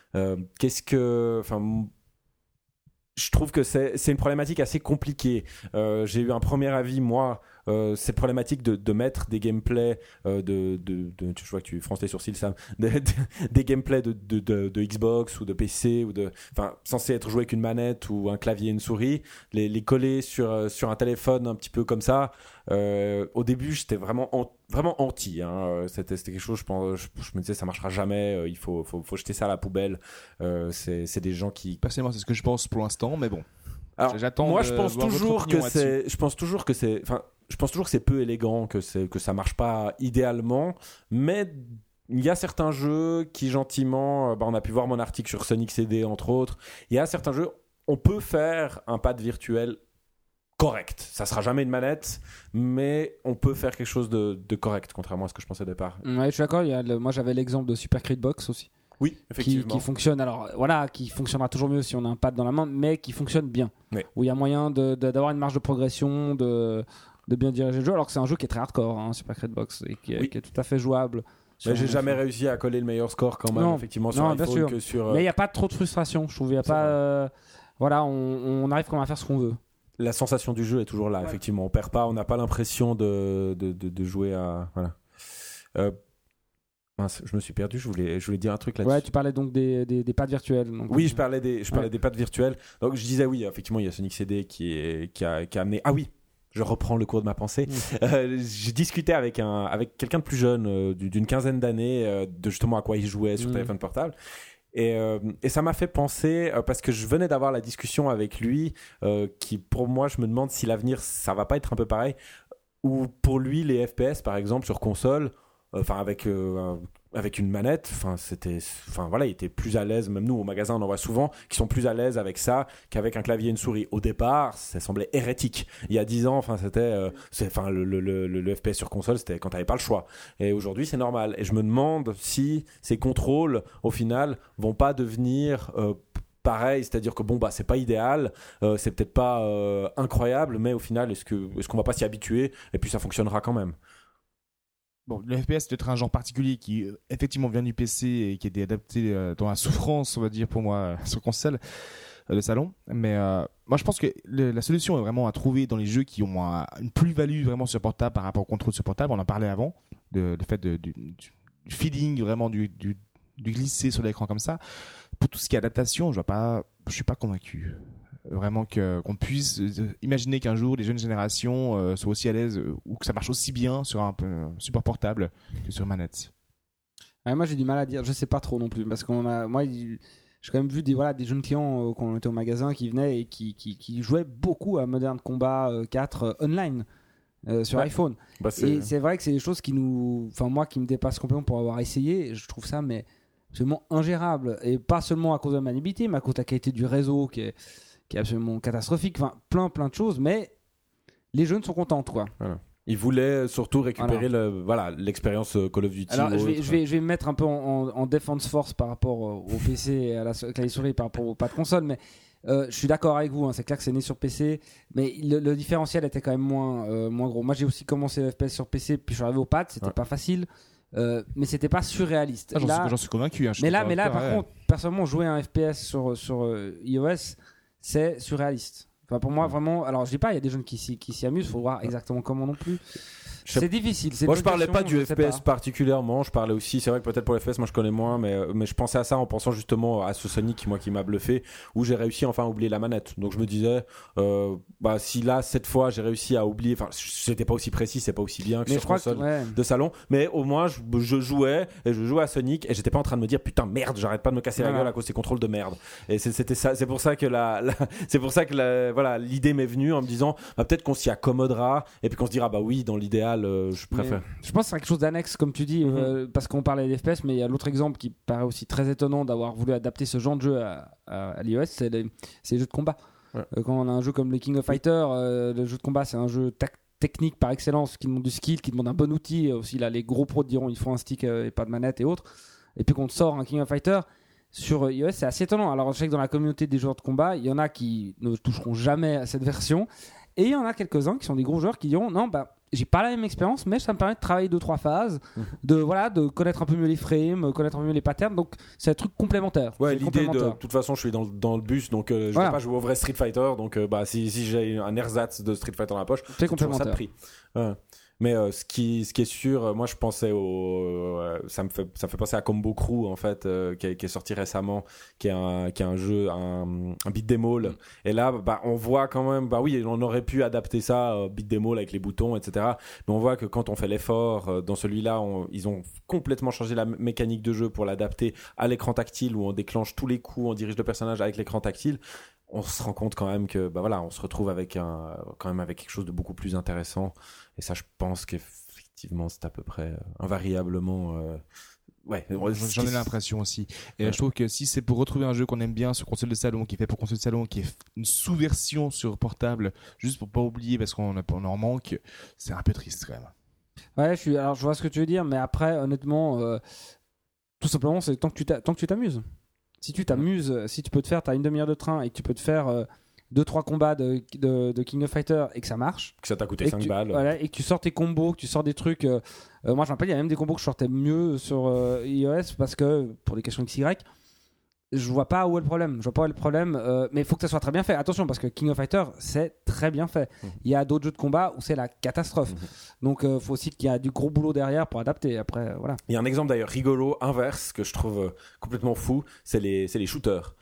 Je trouve que c'est une problématique assez compliquée. J'ai eu un premier avis, moi, cette problématique de mettre des gameplays je vois que tu fronces les sourcils, Sam, des gameplays de Xbox ou de PC censés être joués avec une manette ou un clavier et une souris, les coller sur un téléphone un petit peu comme ça. Au début, j'étais vraiment anti. C'était quelque chose, je me disais, ça marchera jamais. Il faut jeter ça à la poubelle. C'est des gens qui. Personnellement, c'est ce que je pense pour l'instant, mais bon. Alors, j'attends. Moi, je pense toujours que c'est peu élégant, que ça marche pas idéalement, mais il y a certains jeux qui gentiment, on a pu voir mon article sur Sonic CD entre autres. Il y a certains jeux, on peut faire un pad virtuel correct. Ça sera jamais une manette, mais on peut faire quelque chose de correct, contrairement à ce que je pensais au départ. Ouais, je suis d'accord. Moi, j'avais l'exemple de Super Creed Box aussi. Oui, effectivement. Qui fonctionne. Alors voilà, qui fonctionnera toujours mieux si on a un pad dans la main, mais qui fonctionne bien. Oui. Où il y a moyen d'avoir une marge de progression, de bien diriger le jeu, alors que c'est un jeu qui est très hardcore, Super Creed Box, et qui est tout à fait jouable. Mais j'ai jamais réussi à coller le meilleur score quand même, effectivement, sur iPhone que sur. Mais il n'y a pas trop de frustration, je trouve. Il y a pas. Voilà, on arrive quand même à faire ce qu'on veut. La sensation du jeu est toujours là, effectivement. On perd pas, on n'a pas l'impression de jouer à. Voilà. Mince, je me suis perdu, je voulais dire un truc là-dessus. Ouais, tu parlais donc des pads virtuels. Donc, oui, je parlais des pads virtuels. Donc je disais oui, effectivement, il y a Sonic CD qui a amené. Ah oui, je reprends le cours de ma pensée. J'ai discuté avec quelqu'un de plus jeune, d'une quinzaine d'années, de justement à quoi il jouait sur téléphone portable. Et ça m'a fait penser, parce que je venais d'avoir la discussion avec lui, qui pour moi, je me demande si l'avenir, ça va pas être un peu pareil, ou pour lui, les FPS, par exemple, sur console, avec une manette, il était plus à l'aise. Même nous au magasin on en voit souvent qui sont plus à l'aise avec ça qu'avec un clavier et une souris. Au départ ça semblait hérétique il y a 10 ans. Le FPS sur console c'était quand t'avais pas le choix, et aujourd'hui c'est normal. Et je me demande si ces contrôles au final vont pas devenir pareil, c'est-à-dire que c'est pas idéal, c'est peut-être pas incroyable, mais au final est-ce qu'on va pas s'y habituer et puis ça fonctionnera quand même. Bon, le FPS c'est un genre particulier qui effectivement vient du PC et qui est adapté dans la souffrance, on va dire pour moi, sur console de salon. Mais moi je pense que la solution est vraiment à trouver dans les jeux qui ont une plus-value vraiment sur portable par rapport au contrôle sur portable. On en parlait avant, le fait du feeling, vraiment du glisser sur l'écran comme ça. Pour tout ce qui est adaptation, je suis pas convaincu. Vraiment qu'on puisse imaginer qu'un jour les jeunes générations soient aussi à l'aise ou que ça marche aussi bien sur un support portable que sur manette. Ouais, moi j'ai du mal à dire, je sais pas trop non plus, parce j'ai quand même vu des jeunes clients quand on était au magasin qui venaient et qui jouaient beaucoup à Modern Combat 4 online sur iPhone. Et c'est vrai que c'est des choses qui moi qui me dépassent complètement pour avoir essayé. Je trouve ça absolument ingérable, et pas seulement à cause de la maniabilité, mais à cause de la qualité du réseau qui est absolument catastrophique. Plein de choses, mais les jeunes sont contents, quoi. Voilà. Ils voulaient surtout récupérer l'expérience Call of Duty. Alors, je vais me mettre un peu en défense force par rapport au PC et à la clavier souris par rapport au pas de console, mais je suis d'accord avec vous, c'est clair que c'est né sur PC, mais le différentiel était quand même moins gros. Moi, j'ai aussi commencé le FPS sur PC, puis je suis arrivé au pad, c'était pas facile, mais c'était pas surréaliste. J'en suis convaincu. Mais là, par contre, personnellement, jouer un FPS sur iOS, c'est surréaliste. Pour moi, vraiment. Alors, je dis pas, il y a des jeunes qui s'y amusent, il faut voir exactement comment non plus. C'est difficile. Moi, je parlais pas du FPS particulièrement. Je parlais aussi, c'est vrai que peut-être pour les FPS, moi je connais moins, mais je pensais à ça en pensant justement à ce Sonic qui m'a bluffé, où j'ai réussi enfin à oublier la manette. Donc je me disais, si là cette fois j'ai réussi à oublier, enfin c'était pas aussi précis, c'est pas aussi bien que sur console de salon, mais au moins je jouais à Sonic et j'étais pas en train de me dire putain merde, j'arrête pas de me casser la gueule à cause de ces contrôles de merde. Et c'était ça. C'est pour ça que l'idée m'est venue en me disant peut-être qu'on s'y accommodera et puis qu'on se dira oui dans l'idéal. Je préfère. Je pense que c'est quelque chose d'annexe, comme tu dis, parce qu'on parlait des FPS, mais il y a l'autre exemple qui paraît aussi très étonnant d'avoir voulu adapter ce genre de jeu à l'iOS, c'est les jeux de combat. Ouais. Quand on a un jeu comme les King of Fighters, le jeu de combat, c'est un jeu technique par excellence, qui demande du skill, qui demande un bon outil. Aussi, là, les gros pros diront il faut un stick et pas de manette et autres. Et puis, quand on sort un King of Fighters sur iOS, c'est assez étonnant. Alors, je sais que dans la communauté des joueurs de combat, il y en a qui ne toucheront jamais à cette version. Et il y en a quelques-uns qui sont des gros joueurs qui diront non, j'ai pas la même expérience, mais ça me permet de travailler 2-3 phases, de connaître un peu mieux les frames, connaître un peu mieux les patterns. Donc c'est un truc complémentaire. Ouais, C'est l'idée complémentaire. de toute façon, je suis dans le bus, donc je Voilà. vais pas jouer au vrai Street Fighter. Donc si j'ai un ersatz de Street Fighter dans la poche, C'est toujours ça de complémentaire. prix. Ouais. Mais ce qui est sûr, moi je pensais ça me fait penser à Combo Crew en fait, qui est sorti récemment, qui est un jeu, un beat'em all. Et là, on voit quand même, oui, on aurait pu adapter ça, beat'em all avec les boutons, etc. Mais on voit que quand on fait l'effort, dans celui-là, ils ont complètement changé la mécanique de jeu pour l'adapter à l'écran tactile, où on déclenche tous les coups, on dirige le personnage avec l'écran tactile. On se rend compte quand même que on se retrouve avec quelque chose de beaucoup plus intéressant, et ça je pense qu'effectivement c'est à peu près invariablement J'en ai l'impression aussi. Et je trouve que si c'est pour retrouver un jeu qu'on aime bien sur console de salon, qui est fait pour console de salon, qui est une sous-version sur portable, juste pour pas oublier parce qu'on en manque, c'est un peu triste quand même. Ouais, je vois ce que tu veux dire, mais après, honnêtement, tout simplement, c'est tant que tu t'amuses. Si tu t'amuses, si tu peux te faire, t'as une demi-heure de train et que tu peux te faire 2-3 combats de King of Fighter et que ça marche. Que ça t'a coûté 5 balles. Voilà, et que tu sors tes combos, que tu sors des trucs. Moi, je me rappelle, il y a même des combos que je sortais mieux sur iOS parce que, pour des questions XY, je vois pas où est le problème. Je vois pas où est le problème, mais il faut que ça soit très bien fait. Attention, parce que King of Fighter, c'est très bien fait. Il y a d'autres jeux de combat où c'est la catastrophe. Donc, il faut aussi qu'il y a du gros boulot derrière pour adapter. Après, voilà. Il y a un exemple d'ailleurs rigolo, inverse, que je trouve complètement fou, c'est les shooters.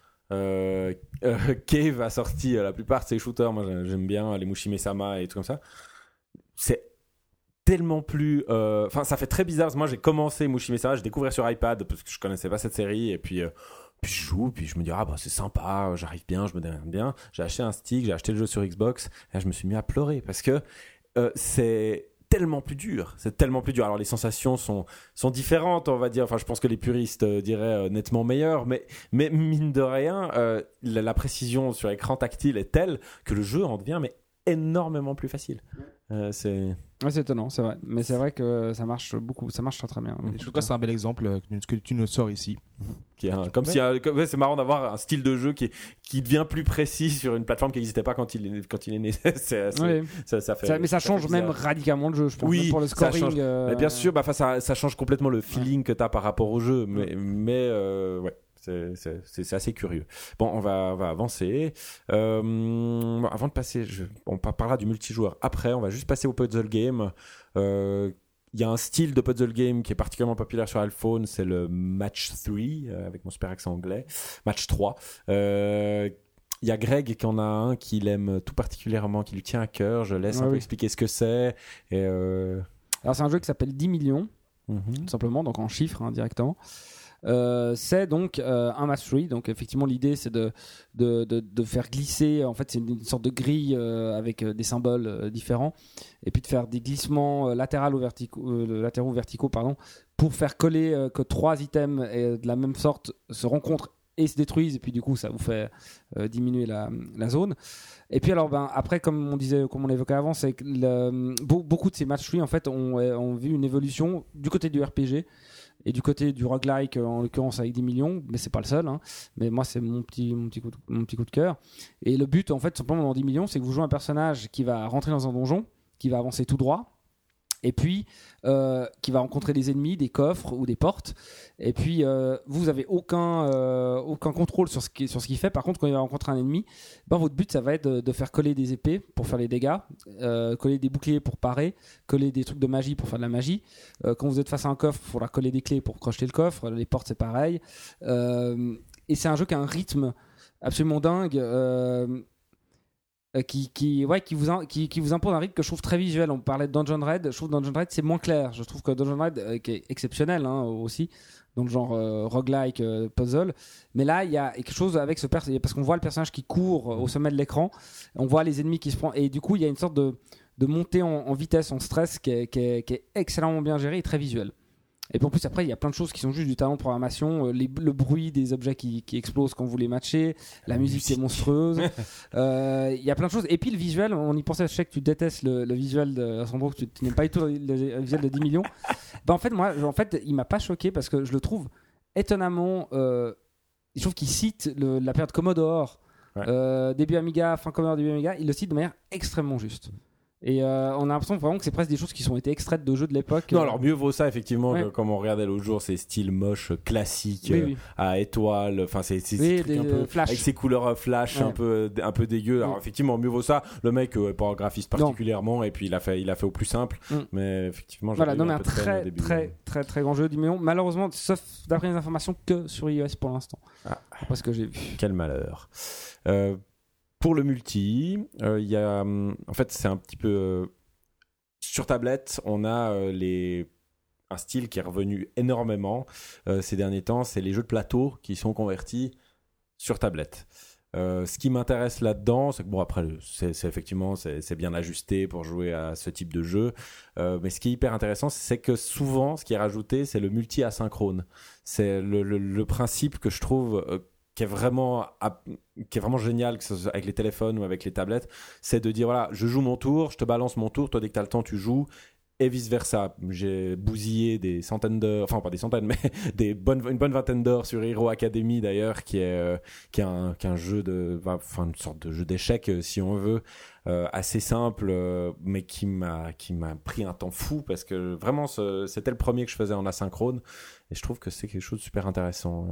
Cave a sorti la plupart de ses shooters. Moi, j'aime bien les Mushime-sama et tout comme ça. C'est tellement plus... ça fait très bizarre. Parce que moi, j'ai commencé Mushime-sama, j'ai découvert sur iPad parce que je connaissais pas cette série. Et puis je joue, puis je me dis, c'est sympa, j'arrive bien, je me démerde bien. J'ai acheté un stick, j'ai acheté le jeu sur Xbox. Et là, je me suis mis à pleurer parce que c'est tellement plus dur. C'est tellement plus dur. Alors, les sensations sont différentes, on va dire. Enfin, je pense que les puristes diraient nettement meilleures. Mais mine de rien, la précision sur écran tactile est telle que le jeu en devient énormément plus facile. C'est étonnant, c'est vrai. Mais c'est vrai que ça marche beaucoup, ça marche très très bien. En tout cas, c'est un bel exemple que tu nous sors ici. C'est marrant d'avoir un style de jeu qui devient plus précis sur une plateforme qui n'existait pas quand il est né. Mais ça change même radicalement le jeu, je pense. Oui, même pour le scoring. Mais bien sûr, ça change complètement le feeling que tu as par rapport au jeu. Mais ouais. C'est assez curieux. Bon, on va avancer. Avant de passer, on parlera du multijoueur après. On va juste passer au puzzle game. Il y a un style de puzzle game qui est particulièrement populaire sur iPhone, c'est le Match 3, avec mon super accent anglais. Match 3. Il y a Greg qui en a un qu'il aime tout particulièrement, qui lui tient à cœur. Je laisse un peu expliquer ce que c'est. Alors, c'est un jeu qui s'appelle 10 millions, tout simplement, donc en chiffres directement. C'est donc un match 3. Donc effectivement l'idée c'est de faire glisser, en fait c'est une sorte de grille avec des symboles différents, et puis de faire des glissements latéraux ou verticaux pour faire coller que 3 items de la même sorte se rencontrent et se détruisent, et puis du coup ça vous fait diminuer la zone. Et puis alors après, comme on l'évoquait avant, c'est que beaucoup de ces match 3 en fait ont vu une évolution du côté du RPG et du côté du roguelike, en l'occurrence avec 10 millions, mais c'est pas le seul, hein. Mais moi c'est mon petit coup de cœur. Et le but en fait simplement dans 10 millions, c'est que vous jouez un personnage qui va rentrer dans un donjon, qui va avancer tout droit, et puis qui va rencontrer des ennemis, des coffres ou des portes, et puis vous avez aucun contrôle sur ce qu'il fait. Par contre, quand il va rencontrer un ennemi, votre but ça va être de faire coller des épées pour faire les dégâts, coller des boucliers pour parer, coller des trucs de magie pour faire de la magie. Quand vous êtes face à un coffre, il faudra coller des clés pour crocheter le coffre. Les portes c'est pareil, et c'est un jeu qui a un rythme absolument dingue, qui vous impose un rythme que je trouve très visuel. On parlait de Dungeon Raid, je trouve que Dungeon Raid c'est moins clair. Je trouve que Dungeon Raid qui est exceptionnel aussi dans le genre roguelike puzzle, mais là il y a quelque chose avec ce personnage, parce qu'on voit le personnage qui court au sommet de l'écran, on voit les ennemis qui se prennent, et du coup il y a une sorte de montée en vitesse, en stress qui est excellemment bien gérée et très visuel. Et puis en plus après il y a plein de choses qui sont juste du talent de programmation, le bruit des objets qui explosent quand vous les matchez, la musique qui est monstrueuse, il y a plein de choses, et puis le visuel, on y pensait, je sais que tu détestes le visuel de Sandro, que tu n'aimes pas du tout le visuel de 10 millions. En fait moi il m'a pas choqué parce que je le trouve étonnamment, je trouve qu'il cite la période Commodore début Amiga, fin commodore, début Amiga, il le cite de manière extrêmement juste. Et on a l'impression vraiment que c'est presque des choses qui sont été extraites de jeux de l'époque. Non, alors mieux vaut ça effectivement Ouais. que comme on regardait l'autre jour, ces styles moches classiques Oui, oui. à étoiles, enfin c'est Oui, trucs des un peu flash. avec ces couleurs flash Ouais. un peu dégueu. Alors Oui. effectivement mieux vaut ça. Le mec est pas un graphiste Non. particulièrement et puis il a fait au plus simple. Mais effectivement Voilà, j'avais non eu mais un un peu de peine au très début. très grand jeu, 10 millions. Malheureusement, sauf d'après les informations, que sur iOS pour l'instant. Ah. Parce que j'ai vu. Quel malheur. Pour le multi, il y a en fait c'est un petit peu sur tablette, on a un style qui est revenu énormément ces derniers temps, c'est les jeux de plateau qui sont convertis sur tablette. Ce qui m'intéresse là-dedans, c'est que bon après c'est effectivement c'est bien ajusté pour jouer à ce type de jeu, mais ce qui est hyper intéressant, c'est que souvent ce qui est rajouté, c'est le multi-asynchrone. C'est le principe que je trouve qui est vraiment génial, que ce soit avec les téléphones ou avec les tablettes, c'est de dire voilà, je joue mon tour, je te balance mon tour, toi dès que tu as le temps tu joues, et vice versa. J'ai bousillé des centaines d'heures, enfin pas des centaines, mais une bonne vingtaine d'heures sur Hero Academy d'ailleurs, qui est un jeu une sorte de jeu d'échecs si on veut, assez simple, mais qui m'a pris un temps fou parce que vraiment c'était le premier que je faisais en asynchrone, et je trouve que c'est quelque chose de super intéressant.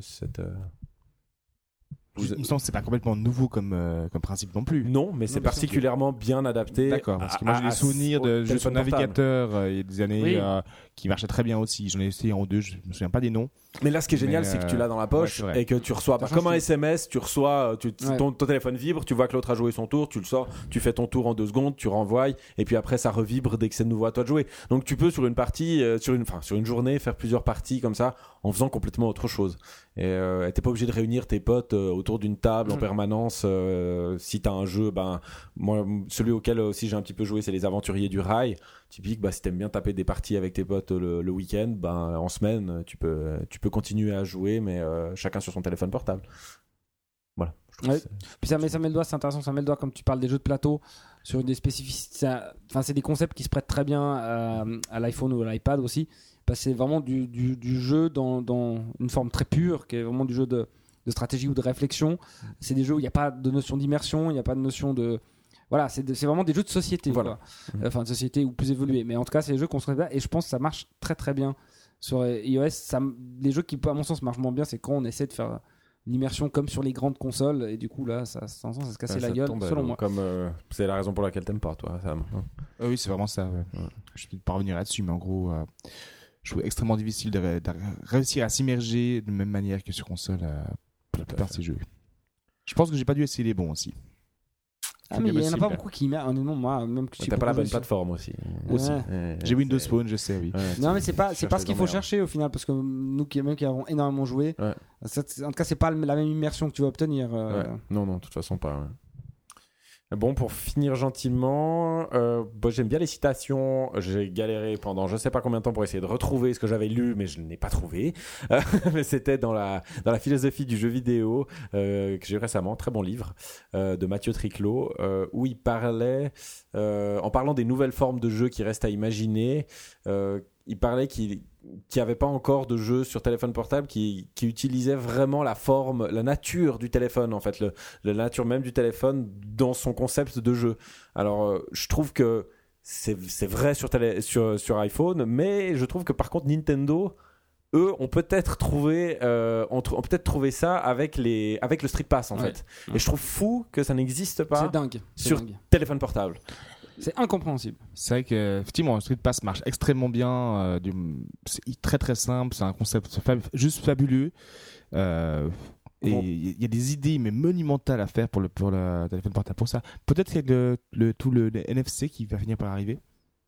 Il me semble que c'est pas complètement nouveau comme principe non plus. Non, mais c'est bien sûr. particulièrement bien adapté. D'accord, parce que moi j'ai des souvenirs de jeux sur navigateur il y a des années Oui. qui marchaient très bien aussi. J'en ai essayé en 2, je me souviens pas des noms. Mais là, ce qui est génial, Mais, c'est que tu l'as dans la poche ouais, c'est vrai. et que tu reçois Ça comme un change SMS, tu reçois, Ouais. ton téléphone vibre, tu vois que l'autre a joué son tour, tu le sors, tu fais ton tour en 2 secondes, tu renvoies, et puis après ça revibre dès que c'est de nouveau à toi de jouer. Donc tu peux sur une partie, sur une journée, faire plusieurs parties comme ça, en faisant complètement autre chose. Et t'es pas obligé de réunir tes potes autour d'une table en permanence. Si t'as un jeu, moi, celui auquel aussi j'ai un petit peu joué, c'est les Aventuriers du Rail. Typique, si t'aimes bien taper des parties avec tes potes le week-end, en semaine, tu peux continuer à jouer, mais chacun sur son téléphone portable. Voilà. Je trouve Ouais. que c'est- Puis ça met le doigt, c'est intéressant, ça met le doigt comme tu parles des jeux de plateau sur des spécificités. Enfin, c'est des concepts qui se prêtent très bien à l'iPhone ou à l'iPad aussi. Parce que c'est vraiment du jeu dans une forme très pure, qui est vraiment du jeu de stratégie ou de réflexion. C'est des jeux où il n'y a pas de notion d'immersion, il n'y a pas de notion de. Voilà, c'est vraiment des jeux de société. Voilà. Quoi. Enfin, de société ou plus évolués. Mais en tout cas, c'est des jeux qu'on se répète et je pense que ça marche très très bien sur iOS. Les jeux qui, à mon sens, marchent moins bien, c'est quand on essaie de faire l'immersion comme sur les grandes consoles et du coup, là, ça se casser la gueule, tombe à selon l'eau. moi. Comme c'est la raison pour laquelle t'aimes pas, toi, Sam. Oui, c'est vraiment ça. Ouais. Je vais pas revenir là-dessus, mais en gros, je trouve extrêmement difficile de réussir à s'immerger de la même manière que sur console pour la plupart de ces jeux. Je pense que j'ai pas dû essayer les bons aussi. Ah, mais il y en a pas possible. beaucoup qui immergent. Honnêtement, moi, même que T'as pas la bonne plateforme aussi. Ouais. J'ai Windows Phone, je sais, oui. Non, mais c'est pas ce qu'il faut chercher chercher au final, parce que nous qui avons énormément joué, Ouais. en tout cas, c'est pas la même immersion que tu vas obtenir. Non, de toute façon pas. Ouais. Bon, pour finir gentiment, j'aime bien les citations. J'ai galéré pendant je sais pas combien de temps pour essayer de retrouver ce que j'avais lu, mais je ne l'ai pas trouvé. Mais c'était dans la philosophie du jeu vidéo que j'ai eu récemment, très bon livre de Mathieu Triclot, où il parlait, en parlant des nouvelles formes de jeux qui restent à imaginer, il parlait qu'il n'y avait pas encore de jeu sur téléphone portable qui utilisait vraiment la nature du téléphone, en fait, la nature même du téléphone dans son concept de jeu. Alors, je trouve que c'est vrai sur iPhone, mais je trouve que par contre, Nintendo, eux, ont peut-être trouvé ça avec le Street Pass, en fait. Et je trouve fou que ça n'existe pas C'est dingue. sur téléphone portable. C'est incompréhensible. C'est vrai que effectivement, Street Pass marche extrêmement bien. C'est très très simple, c'est un concept juste fabuleux. Et il y a des idées mais monumentales à faire pour le téléphone portable pour ça. Peut-être qu'il y a le NFC qui va finir par arriver.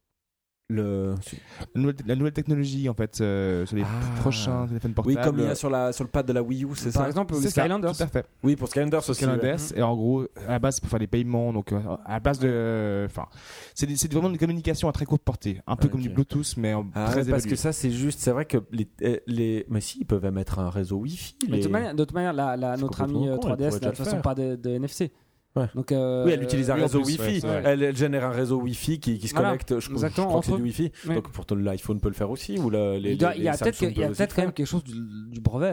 La nouvelle technologie en fait sur les prochains téléphones portables. Oui, comme il y a sur le pad de la Wii U, c'est ça. Par exemple, les C'est ça, Skylanders. tout à fait. Oui, pour Skylanders aussi. Skylanders, et en gros, à la base, c'est pour faire des paiements, donc à la base de, c'est vraiment une communication à très courte portée, un peu comme du Bluetooth, mais très parce évolué. que ça, c'est juste, c'est vrai que mais si, ils peuvent mettre un réseau Wi-Fi. Mais de toute manière, notre ami complètement 3DS con, ils pourraient n'a de déjà toute le façon faire. pas de NFC. Ouais. Donc, oui, elle utilise un oui, en réseau plus, Wi-Fi. ouais. Elle génère un réseau Wi-Fi qui se Voilà. connecte. Je crois Exactement, que c'est entre du Wi-Fi. Oui. Donc pour l'iPhone peut le faire aussi ou il y a peut-être quand même quelque chose du brevet.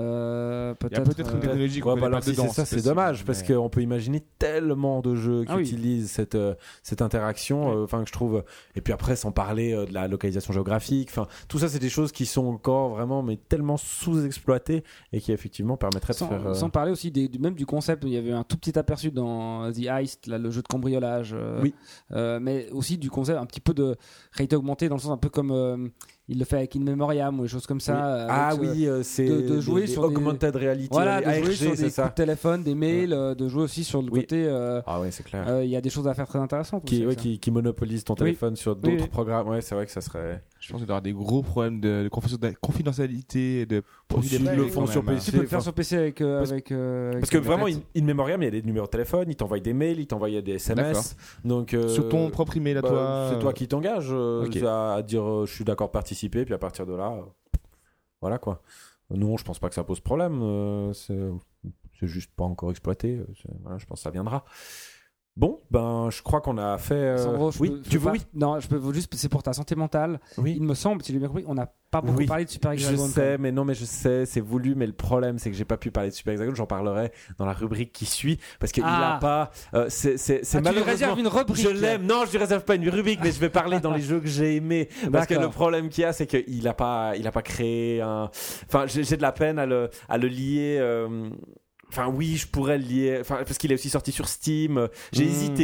Il y a peut-être une technologie qu'on Ouais, connaît alors pas si dedans. c'est ça, c'est possible, dommage parce mais- qu'on peut imaginer tellement de jeux qui Ah oui. utilisent cette interaction, enfin que je trouve. Et puis après, sans parler de la localisation géographique, enfin tout ça, c'est des choses qui sont encore vraiment mais tellement sous-exploitées et qui effectivement permettraient de faire. Sans parler aussi même du concept, il y avait un tout petit aperçu dans The Heist, là, le jeu de cambriolage, Oui. mais aussi du concept un petit peu de réalité augmentée, dans le sens un peu comme il le fait avec In Memoriam ou des choses comme ça. C'est de jouer les sur des- augmented reality, Voilà, de les jouer ARG, sur c'est des ça. coups de téléphone, des mails, de jouer aussi sur le Oui. côté. Ah ouais, c'est clair. Il y a des choses à faire très intéressantes. aussi avec ça. Qui monopolise ton téléphone sur d'autres Oui. programmes. Ouais, c'est vrai que ça serait. Je pense qu'il doit y avoir des gros problèmes de confidentialité et de Aussi, ils le font sur PC. Tu peux le faire sur PC avec. Parce que vraiment, in memoriam, il y a des numéros de téléphone, ils t'envoient des mails, ils t'envoient des SMS. Donc, sur ton propre email à bah, toi. c'est toi qui t'engages Ok. à dire je suis d'accord de participer, puis à partir de là, voilà quoi. Non, je pense pas que ça pose problème. C'est juste pas encore exploité. Voilà, je pense que ça viendra. Bon, ben, je crois qu'on a fait. Sandro, Tu veux oui. Non, je peux juste. C'est pour ta santé mentale. Oui. Il me semble, si j'ai bien compris, on n'a pas beaucoup parlé de Super Je Hexagon. sais, mais non, mais je sais, c'est voulu, mais le problème, c'est que j'ai pas pu parler de Super Hexagon. J'en parlerai dans la rubrique qui suit, parce qu'il a pas. C'est Tu lui malheureusement. réserves une rubrique. Je l'aime. Non, je lui réserve pas une rubrique, mais je vais parler dans les jeux que j'ai aimés. Parce que D'accord. le problème qu'il y a, c'est qu'il a pas créé un. Enfin, j'ai de la peine à le lier. Enfin oui, je pourrais le lier, parce qu'il est aussi sorti sur Steam. J'ai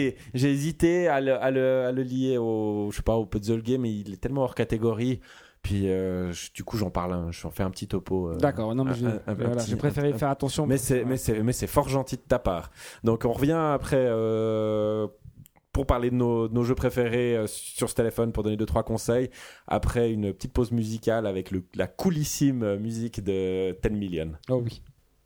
hésité à le lier au puzzle game, mais il est tellement hors catégorie. Puis du coup j'en parle, j'en fais un petit topo. D'accord, non mais j'ai préféré faire attention. Mais c'est fort gentil de ta part. Donc on revient après. Pour parler de nos jeux préférés sur ce téléphone, pour donner 2-3 conseils, après une petite pause musicale avec la coolissime musique de 10 Million. Oh oui.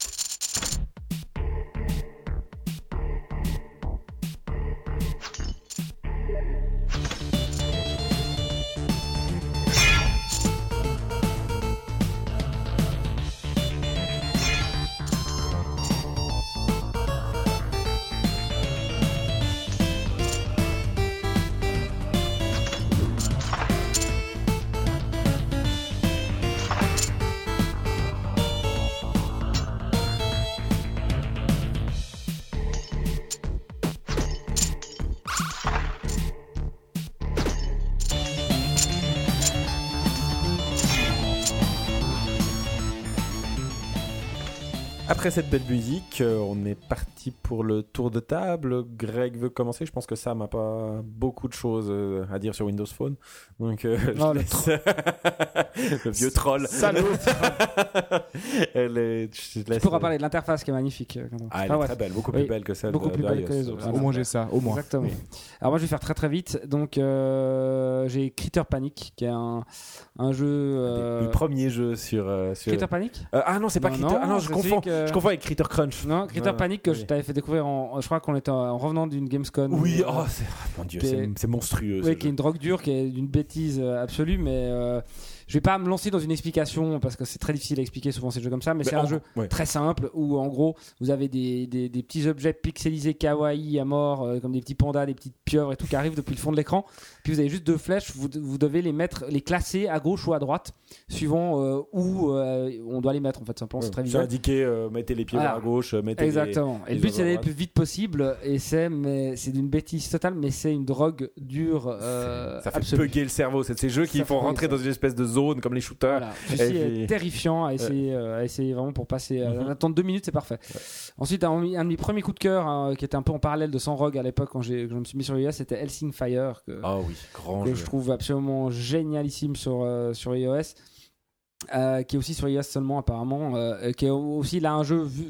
Après cette belle musique, on est parti pour le tour de table. Greg veut commencer. Je pense que Sam n'a pas beaucoup de choses à dire sur Windows Phone. Donc, Non, je laisse... le vieux troll. Salaud. Je Tu pourras parler de l'interface qui est magnifique. Elle est très belle, beaucoup plus belle que celle beaucoup plus belle iOS. que les autres. Au moins j'ai ça, au moins. Exactement. Alors moi je vais faire très très vite. Donc j'ai Critter Panic qui est un jeu. Le premier jeu sur. Critter Panic Ah non, c'est pas Critter. Ah non, je confonds. Je confonds avec Critter Crunch. Non, Critter Panic que je t'avais fait découvrir je crois qu'on était en revenant d'une Gamescom. Oui, mon Dieu, c'est monstrueux. Oui, qui est une drogue dure, qui est d'une bêtise absolue, mais je vais pas me lancer dans une explication parce que c'est très difficile à expliquer souvent ces jeux comme ça, mais c'est un jeu très simple où en gros vous avez des petits objets pixelisés kawaii à mort comme des petits pandas, des petites pieuvres et tout qui arrivent depuis le fond de l'écran, puis vous avez juste deux flèches, vous devez les classer à gauche ou à droite suivant où on doit les mettre en fait, simplement c'est très c'est visuel. indiqué mettez les pieds à gauche, mettez exactement. Et le but c'est d'aller le plus vite possible et c'est d'une bêtise totale, mais c'est une drogue dure ça fait absolue. bugger le cerveau, c'est de ces jeux qui font rentrer dans une espèce de zone comme les shooters. Voilà. Ceci est terrifiant à essayer vraiment pour passer. Attendre 2 minutes, c'est parfait. Ouais. Ensuite, un de mes premiers coups de cœur qui était un peu en parallèle de Sanrogue à l'époque quand je me suis mis sur iOS, c'était Hellsing Fire que je trouve absolument génialissime sur iOS. Qui est aussi sur iOS seulement apparemment, qui est aussi là un jeu vu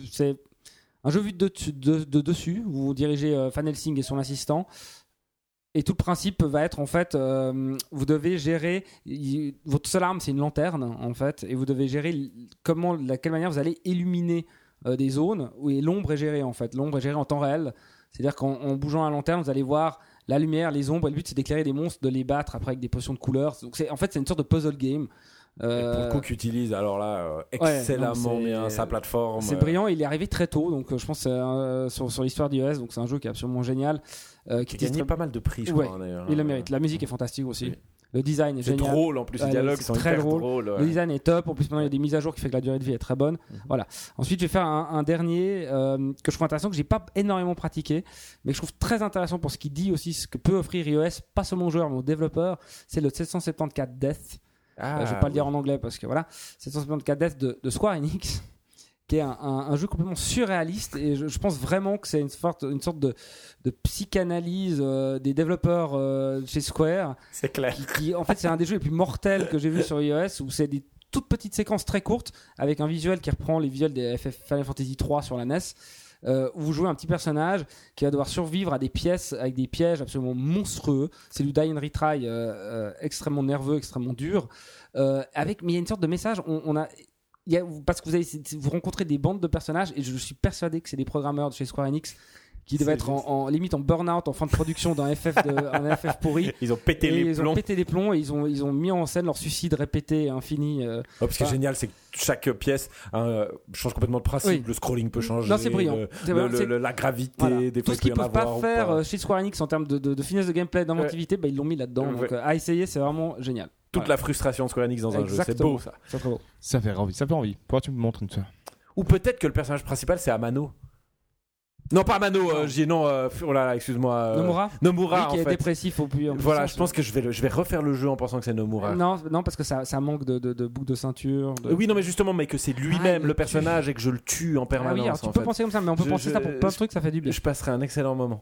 de dessus où vous dirigez Van Helsing et son assistant. Et tout le principe va être en fait, vous devez gérer votre seule arme, c'est une lanterne en fait, et vous devez gérer de quelle manière vous allez illuminer des zones où l'ombre est gérée en fait. L'ombre est gérée en temps réel, c'est-à-dire qu'en bougeant la lanterne, vous allez voir la lumière, les ombres. Et le but c'est d'éclairer des monstres, de les battre après avec des potions de couleurs. Donc c'est une sorte de puzzle game. Et pour le coup, qu'utilise alors là excellemment bien sa plateforme. C'est brillant, il est arrivé très tôt, donc je pense sur l'histoire d'iOS, donc c'est un jeu qui est absolument génial. Qui a gagné pas mal de prix, je crois. D'ailleurs. Il le mérite. La musique est fantastique aussi. Oui. Le design est génial. C'est drôle en plus, les dialogues sont très hyper drôles. drôles. Ouais. Le design est top. En plus, maintenant il y a des mises à jour qui fait que la durée de vie est très bonne. Voilà. Ensuite, je vais faire un dernier que je trouve intéressant, que j'ai pas énormément pratiqué, mais que je trouve très intéressant pour ce qu'il dit aussi, ce que peut offrir iOS, pas seulement aux joueurs mais aux développeurs. C'est le 774 Death. Je vais pas le dire en anglais parce que voilà, 774 Death de Square Enix, qui est un jeu complètement surréaliste, et je pense vraiment que c'est une sorte de psychanalyse des développeurs chez Square. C'est clair. En fait, c'est un des jeux les plus mortels que j'ai vu sur iOS, où c'est des toutes petites séquences très courtes avec un visuel qui reprend les visuels des Final Fantasy 3 sur la NES. Où vous jouez un petit personnage qui va devoir survivre à des pièces avec des pièges absolument monstrueux. C'est du die and retry extrêmement nerveux, extrêmement dur. Mais il y a une sorte de message. Parce que vous rencontrez des bandes de personnages, et je suis persuadé que c'est des programmeurs de chez Square Enix qui devaient être limite en burn-out en fin de production d'un FF pourri. Ils ont pété les plombs. Ils ont pété les plombs et ils ont mis en scène leur suicide répété infini. Ce qui est génial, c'est que chaque pièce change complètement de principe. Oui. Le scrolling peut changer. Non, c'est brillant. La gravité, voilà. des tout fois, ce qu'ils il peut y peuvent en avoir pas faire chez Square Enix en termes de finesse de gameplay, d'inventivité, ils l'ont mis là-dedans. Donc à essayer, c'est vraiment génial. Toute la frustration de Square Enix dans un jeu, c'est beau ça. C'est très beau. Ça fait envie. Pourquoi tu me montres une fois? Ou peut-être que le personnage principal c'est Amano. Non, pas Amano, oh là là, excuse-moi. Nomura, qui en est fait. dépressif au plus. Voilà, je pense que je vais refaire le jeu en pensant que c'est Nomura. Non, parce que ça manque de boucle de ceinture. Oui, non, mais justement, mais que c'est lui-même le personnage et que je le tue en permanence. Oui, alors, tu peux penser comme ça, mais on peut penser ça pour plein de trucs, ça fait du bien. Je passerai un excellent moment.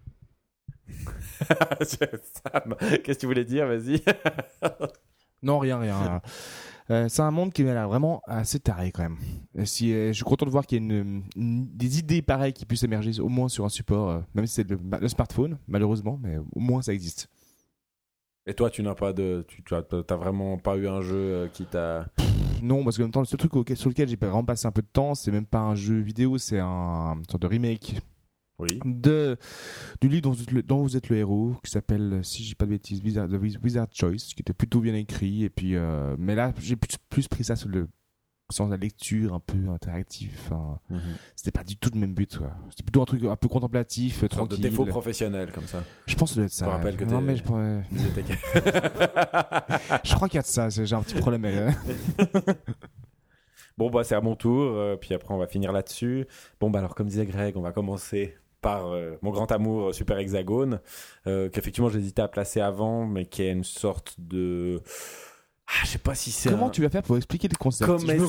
Sam, qu'est-ce que tu voulais dire? Vas-y. Non, rien. C'est un monde qui m'a l'air vraiment assez taré quand même. Je suis content de voir qu'il y a des idées pareilles qui puissent émerger au moins sur un support, même si c'est le smartphone, malheureusement, mais au moins ça existe. Et toi, tu t'as vraiment pas eu un jeu qui t'a... Non, parce que en même temps, le seul truc sur lequel j'ai vraiment passé un peu de temps, c'est même pas un jeu vidéo, c'est une sorte de remake. Oui. Du livre dont vous êtes le héros, qui s'appelle, si je dis pas de bêtises, Wizard Choice, qui était plutôt bien écrit. Et puis, mais là, j'ai plus pris ça sur la lecture un peu interactive. Enfin, c'était pas du tout le même but, quoi. C'était plutôt un truc un peu contemplatif, tranquille. De défaut professionnel comme ça. Je pense que ça doit être ça. Je me rappelle que non, mais je crois qu'il y a de ça. J'ai un petit problème avec. Bon, c'est à mon tour. Puis après, on va finir là-dessus. Bon, alors, comme disait Greg, on va commencer par mon grand amour Super Hexagone, qu'effectivement j'hésitais à placer avant, mais qui est une sorte de... je sais pas si c'est... Comment tu vas faire pour expliquer les concepts?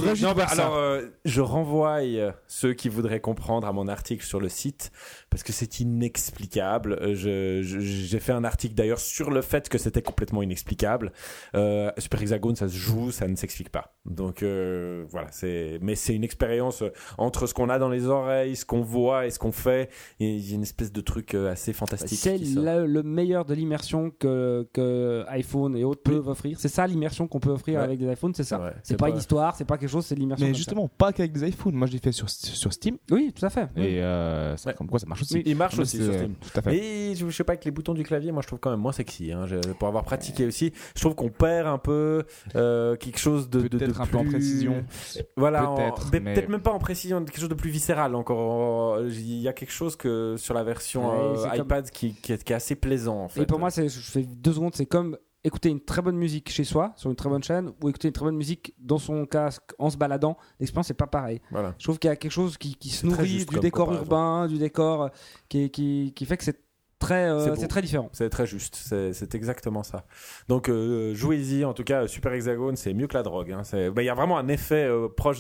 Je renvoie ceux qui voudraient comprendre à mon article sur le site, parce que c'est inexplicable. J'ai fait un article d'ailleurs sur le fait que c'était complètement inexplicable. Super Hexagone, ça se joue, ça ne s'explique pas. Donc voilà, mais c'est une expérience entre ce qu'on a dans les oreilles, ce qu'on voit et ce qu'on fait. Il y a une espèce de truc assez fantastique. C'est le meilleur de l'immersion que iPhone et autres peuvent offrir. C'est ça l'immersion qu'on peut offrir avec des iPhones, c'est ça. Ouais, c'est pas une histoire, c'est pas quelque chose, c'est l'immersion. Mais justement, pas qu'avec des iPhones. Moi, je l'ai fait sur Steam. Oui, tout à fait. Et comme quoi ça marche aussi. Il marche aussi sur Steam. Tout à fait. Mais je sais pas, avec les boutons du clavier, moi je trouve quand même moins sexy. Pour avoir pratiqué aussi, je trouve qu'on perd un peu quelque chose de peut-être un plus... peu en précision. Voilà, peut-être même pas en précision, quelque chose de plus viscéral encore. Il y a quelque chose que sur la version iPad qui est assez plaisant en fait. Et pour moi, je fais 2 secondes, c'est comme écouter une très bonne musique chez soi, sur une très bonne chaîne, ou écouter une très bonne musique dans son casque en se baladant. L'expérience n'est pas pareille. Voilà. Je trouve qu'il y a quelque chose qui se nourrit du décor urbain, du décor qui fait que c'est très différent. C'est très juste, c'est exactement ça. Donc jouez-y, en tout cas Super Hexagone, c'est mieux que la drogue. Il y a vraiment un effet proche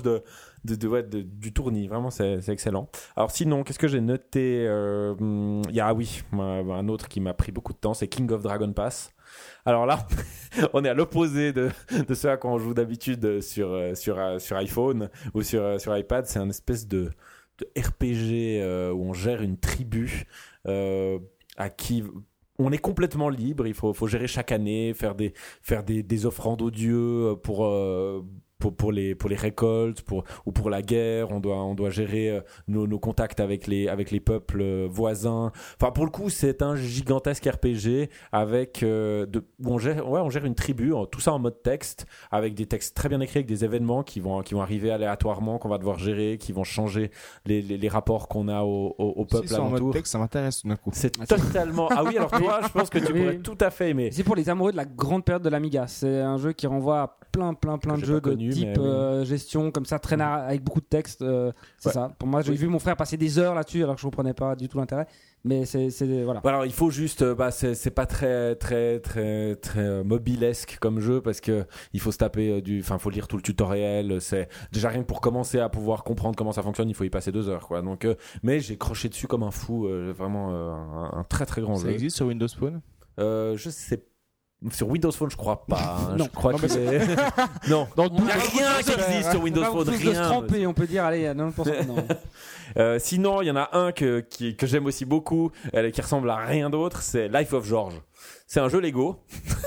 du tournis, vraiment c'est excellent. Alors sinon, qu'est-ce que j'ai noté? Il y a un autre qui m'a pris beaucoup de temps, c'est King of Dragon Pass. Alors là, on est à l'opposé de ce à quoi on joue d'habitude sur iPhone ou sur iPad. C'est un espèce de RPG où on gère une tribu à qui on est complètement libre. Il faut gérer chaque année, faire des offrandes aux dieux pour pour les récoltes, ou pour la guerre. On doit gérer nos contacts avec les peuples voisins. Enfin, pour le coup, c'est un gigantesque RPG avec où on gère une tribu, tout ça en mode texte, avec des textes très bien écrits, avec des événements qui vont arriver aléatoirement, qu'on va devoir gérer, qui vont changer les rapports qu'on a au peuple Si c'est en mode alentour. texte, ça m'intéresse d'un coup. C'est totalement. Ah oui, alors toi, je pense que tu pourrais tout à fait aimer. C'est pour les amoureux de la grande période de l'Amiga. C'est un jeu qui renvoie à plein de j'ai jeux pas de connu, type mais oui. gestion comme ça, très avec beaucoup de texte. C'est Ouais. ça. Pour moi, j'ai vu mon frère passer des heures là-dessus alors que je comprenais pas du tout l'intérêt. Mais c'est voilà. Alors il faut juste, c'est pas très mobilesque comme jeu parce que il faut se taper faut lire tout le tutoriel. C'est déjà rien que pour commencer à pouvoir comprendre comment ça fonctionne, il faut y passer 2 heures quoi. Donc, mais j'ai croché dessus comme un fou, vraiment un très très grand Ça jeu. existe sur Windows Phone? Je sais. Sur Windows Phone, je crois pas. Hein. Non. Je crois qu'il est. Non. Dans Il n'y a rien qui existe sur Windows On va Phone. tous de se Rien. tremper, on peut dire, allez, 90%. Non. Sinon, il y en a un que j'aime aussi beaucoup, qui ressemble à rien d'autre, c'est Life of George. C'est un jeu Lego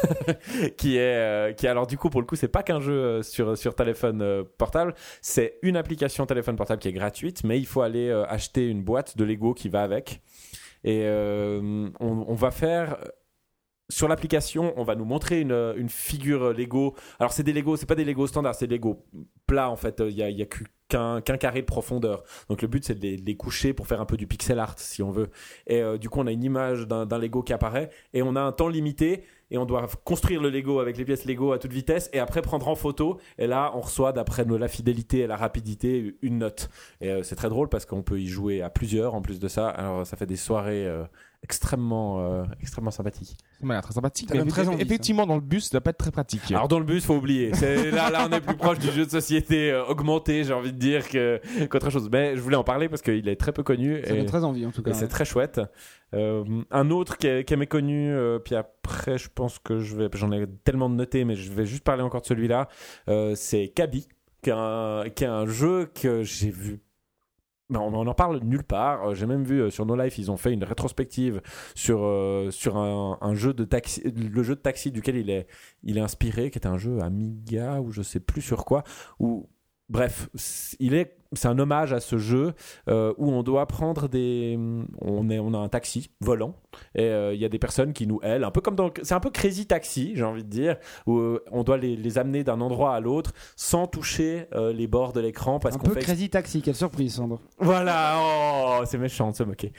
qui alors du coup pour le coup c'est pas qu'un jeu sur téléphone portable, c'est une application téléphone portable qui est gratuite, mais il faut aller acheter une boîte de Lego qui va avec. Et on va faire. Sur l'application, on va nous montrer une figure Lego. Alors c'est des Lego, c'est pas des Lego standards, c'est des Lego plats en fait. Il y a qu'un carré de profondeur. Donc le but c'est de les coucher pour faire un peu du pixel art si on veut. Et du coup on a une image d'un Lego qui apparaît et on a un temps limité et on doit construire le Lego avec les pièces Lego à toute vitesse et après prendre en photo. Et là on reçoit d'après la fidélité et la rapidité une note. Et c'est très drôle parce qu'on peut y jouer à plusieurs en plus de ça. Alors ça fait des soirées extrêmement sympathiques. Ça m'a l'air très sympathique. Ça donne très envie, Effectivement, dans le bus, ça doit pas être très pratique. Alors dans le bus, faut oublier. Là, on est plus proche du jeu de société augmenté, j'ai envie de dire, qu'autre chose. Mais je voulais en parler parce qu'il est très peu connu. Ça donne très envie en tout cas. Et c'est très chouette. Un autre qui est méconnu, puis après, je pense que j'en ai tellement de notés, mais je vais juste parler encore de celui-là. C'est Kaby, qui est un jeu que j'ai vu. On en parle nulle part. J'ai même vu sur No Life, ils ont fait une rétrospective sur un jeu de taxi, le jeu de taxi duquel il est inspiré, qui était un jeu Amiga ou je sais plus sur quoi. Bref, c'est un hommage à ce jeu où on doit prendre on a un taxi volant et il y a des personnes qui nous aident, un peu comme c'est un peu Crazy Taxi, j'ai envie de dire, où on doit les amener d'un endroit à l'autre sans toucher les bords de l'écran parce un qu'on peu fait Crazy Taxi, quelle surprise Sandro. voilà, oh, c'est méchant de se moquer.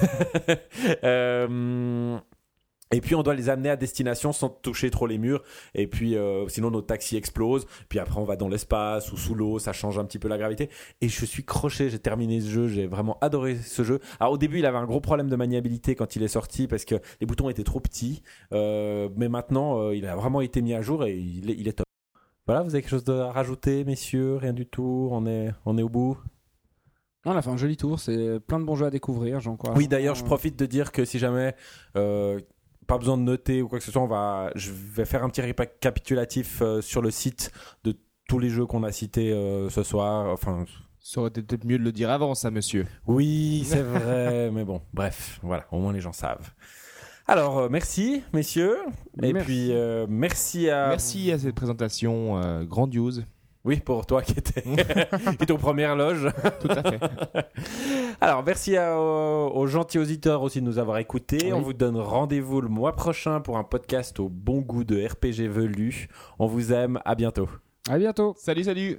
Et puis on doit les amener à destination sans toucher trop les murs. Et puis sinon notre taxi explose. Puis après on va dans l'espace ou sous l'eau, ça change un petit peu la gravité. Et je suis croché, j'ai terminé ce jeu, j'ai vraiment adoré ce jeu. Alors au début il avait un gros problème de maniabilité quand il est sorti parce que les boutons étaient trop petits. Mais maintenant il a vraiment été mis à jour et il est top. Voilà, vous avez quelque chose à rajouter, messieurs? Rien du tout, on est au bout. Non, on a fait un joli tour, c'est plein de bons jeux à découvrir, j'en crois. Oui, d'ailleurs, je profite de dire que si jamais pas besoin de noter ou quoi que ce soit, je vais faire un petit récapitulatif sur le site de tous les jeux qu'on a cités ce soir. Enfin, Ça aurait été peut-être mieux de le dire avant, ça, monsieur. oui, c'est vrai, mais bon, bref, voilà, au moins les gens savent. Alors, merci, messieurs, et Merci. puis merci à Merci à cette présentation grandiose. Oui, pour toi qui était aux premières loges. Tout à fait. Alors, merci aux gentils auditeurs aussi de nous avoir écoutés. Oui. On vous donne rendez-vous le mois prochain pour un podcast au bon goût de RPG velu. On vous aime, à bientôt. À bientôt. Salut, salut.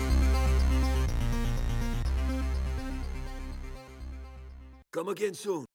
Come again soon.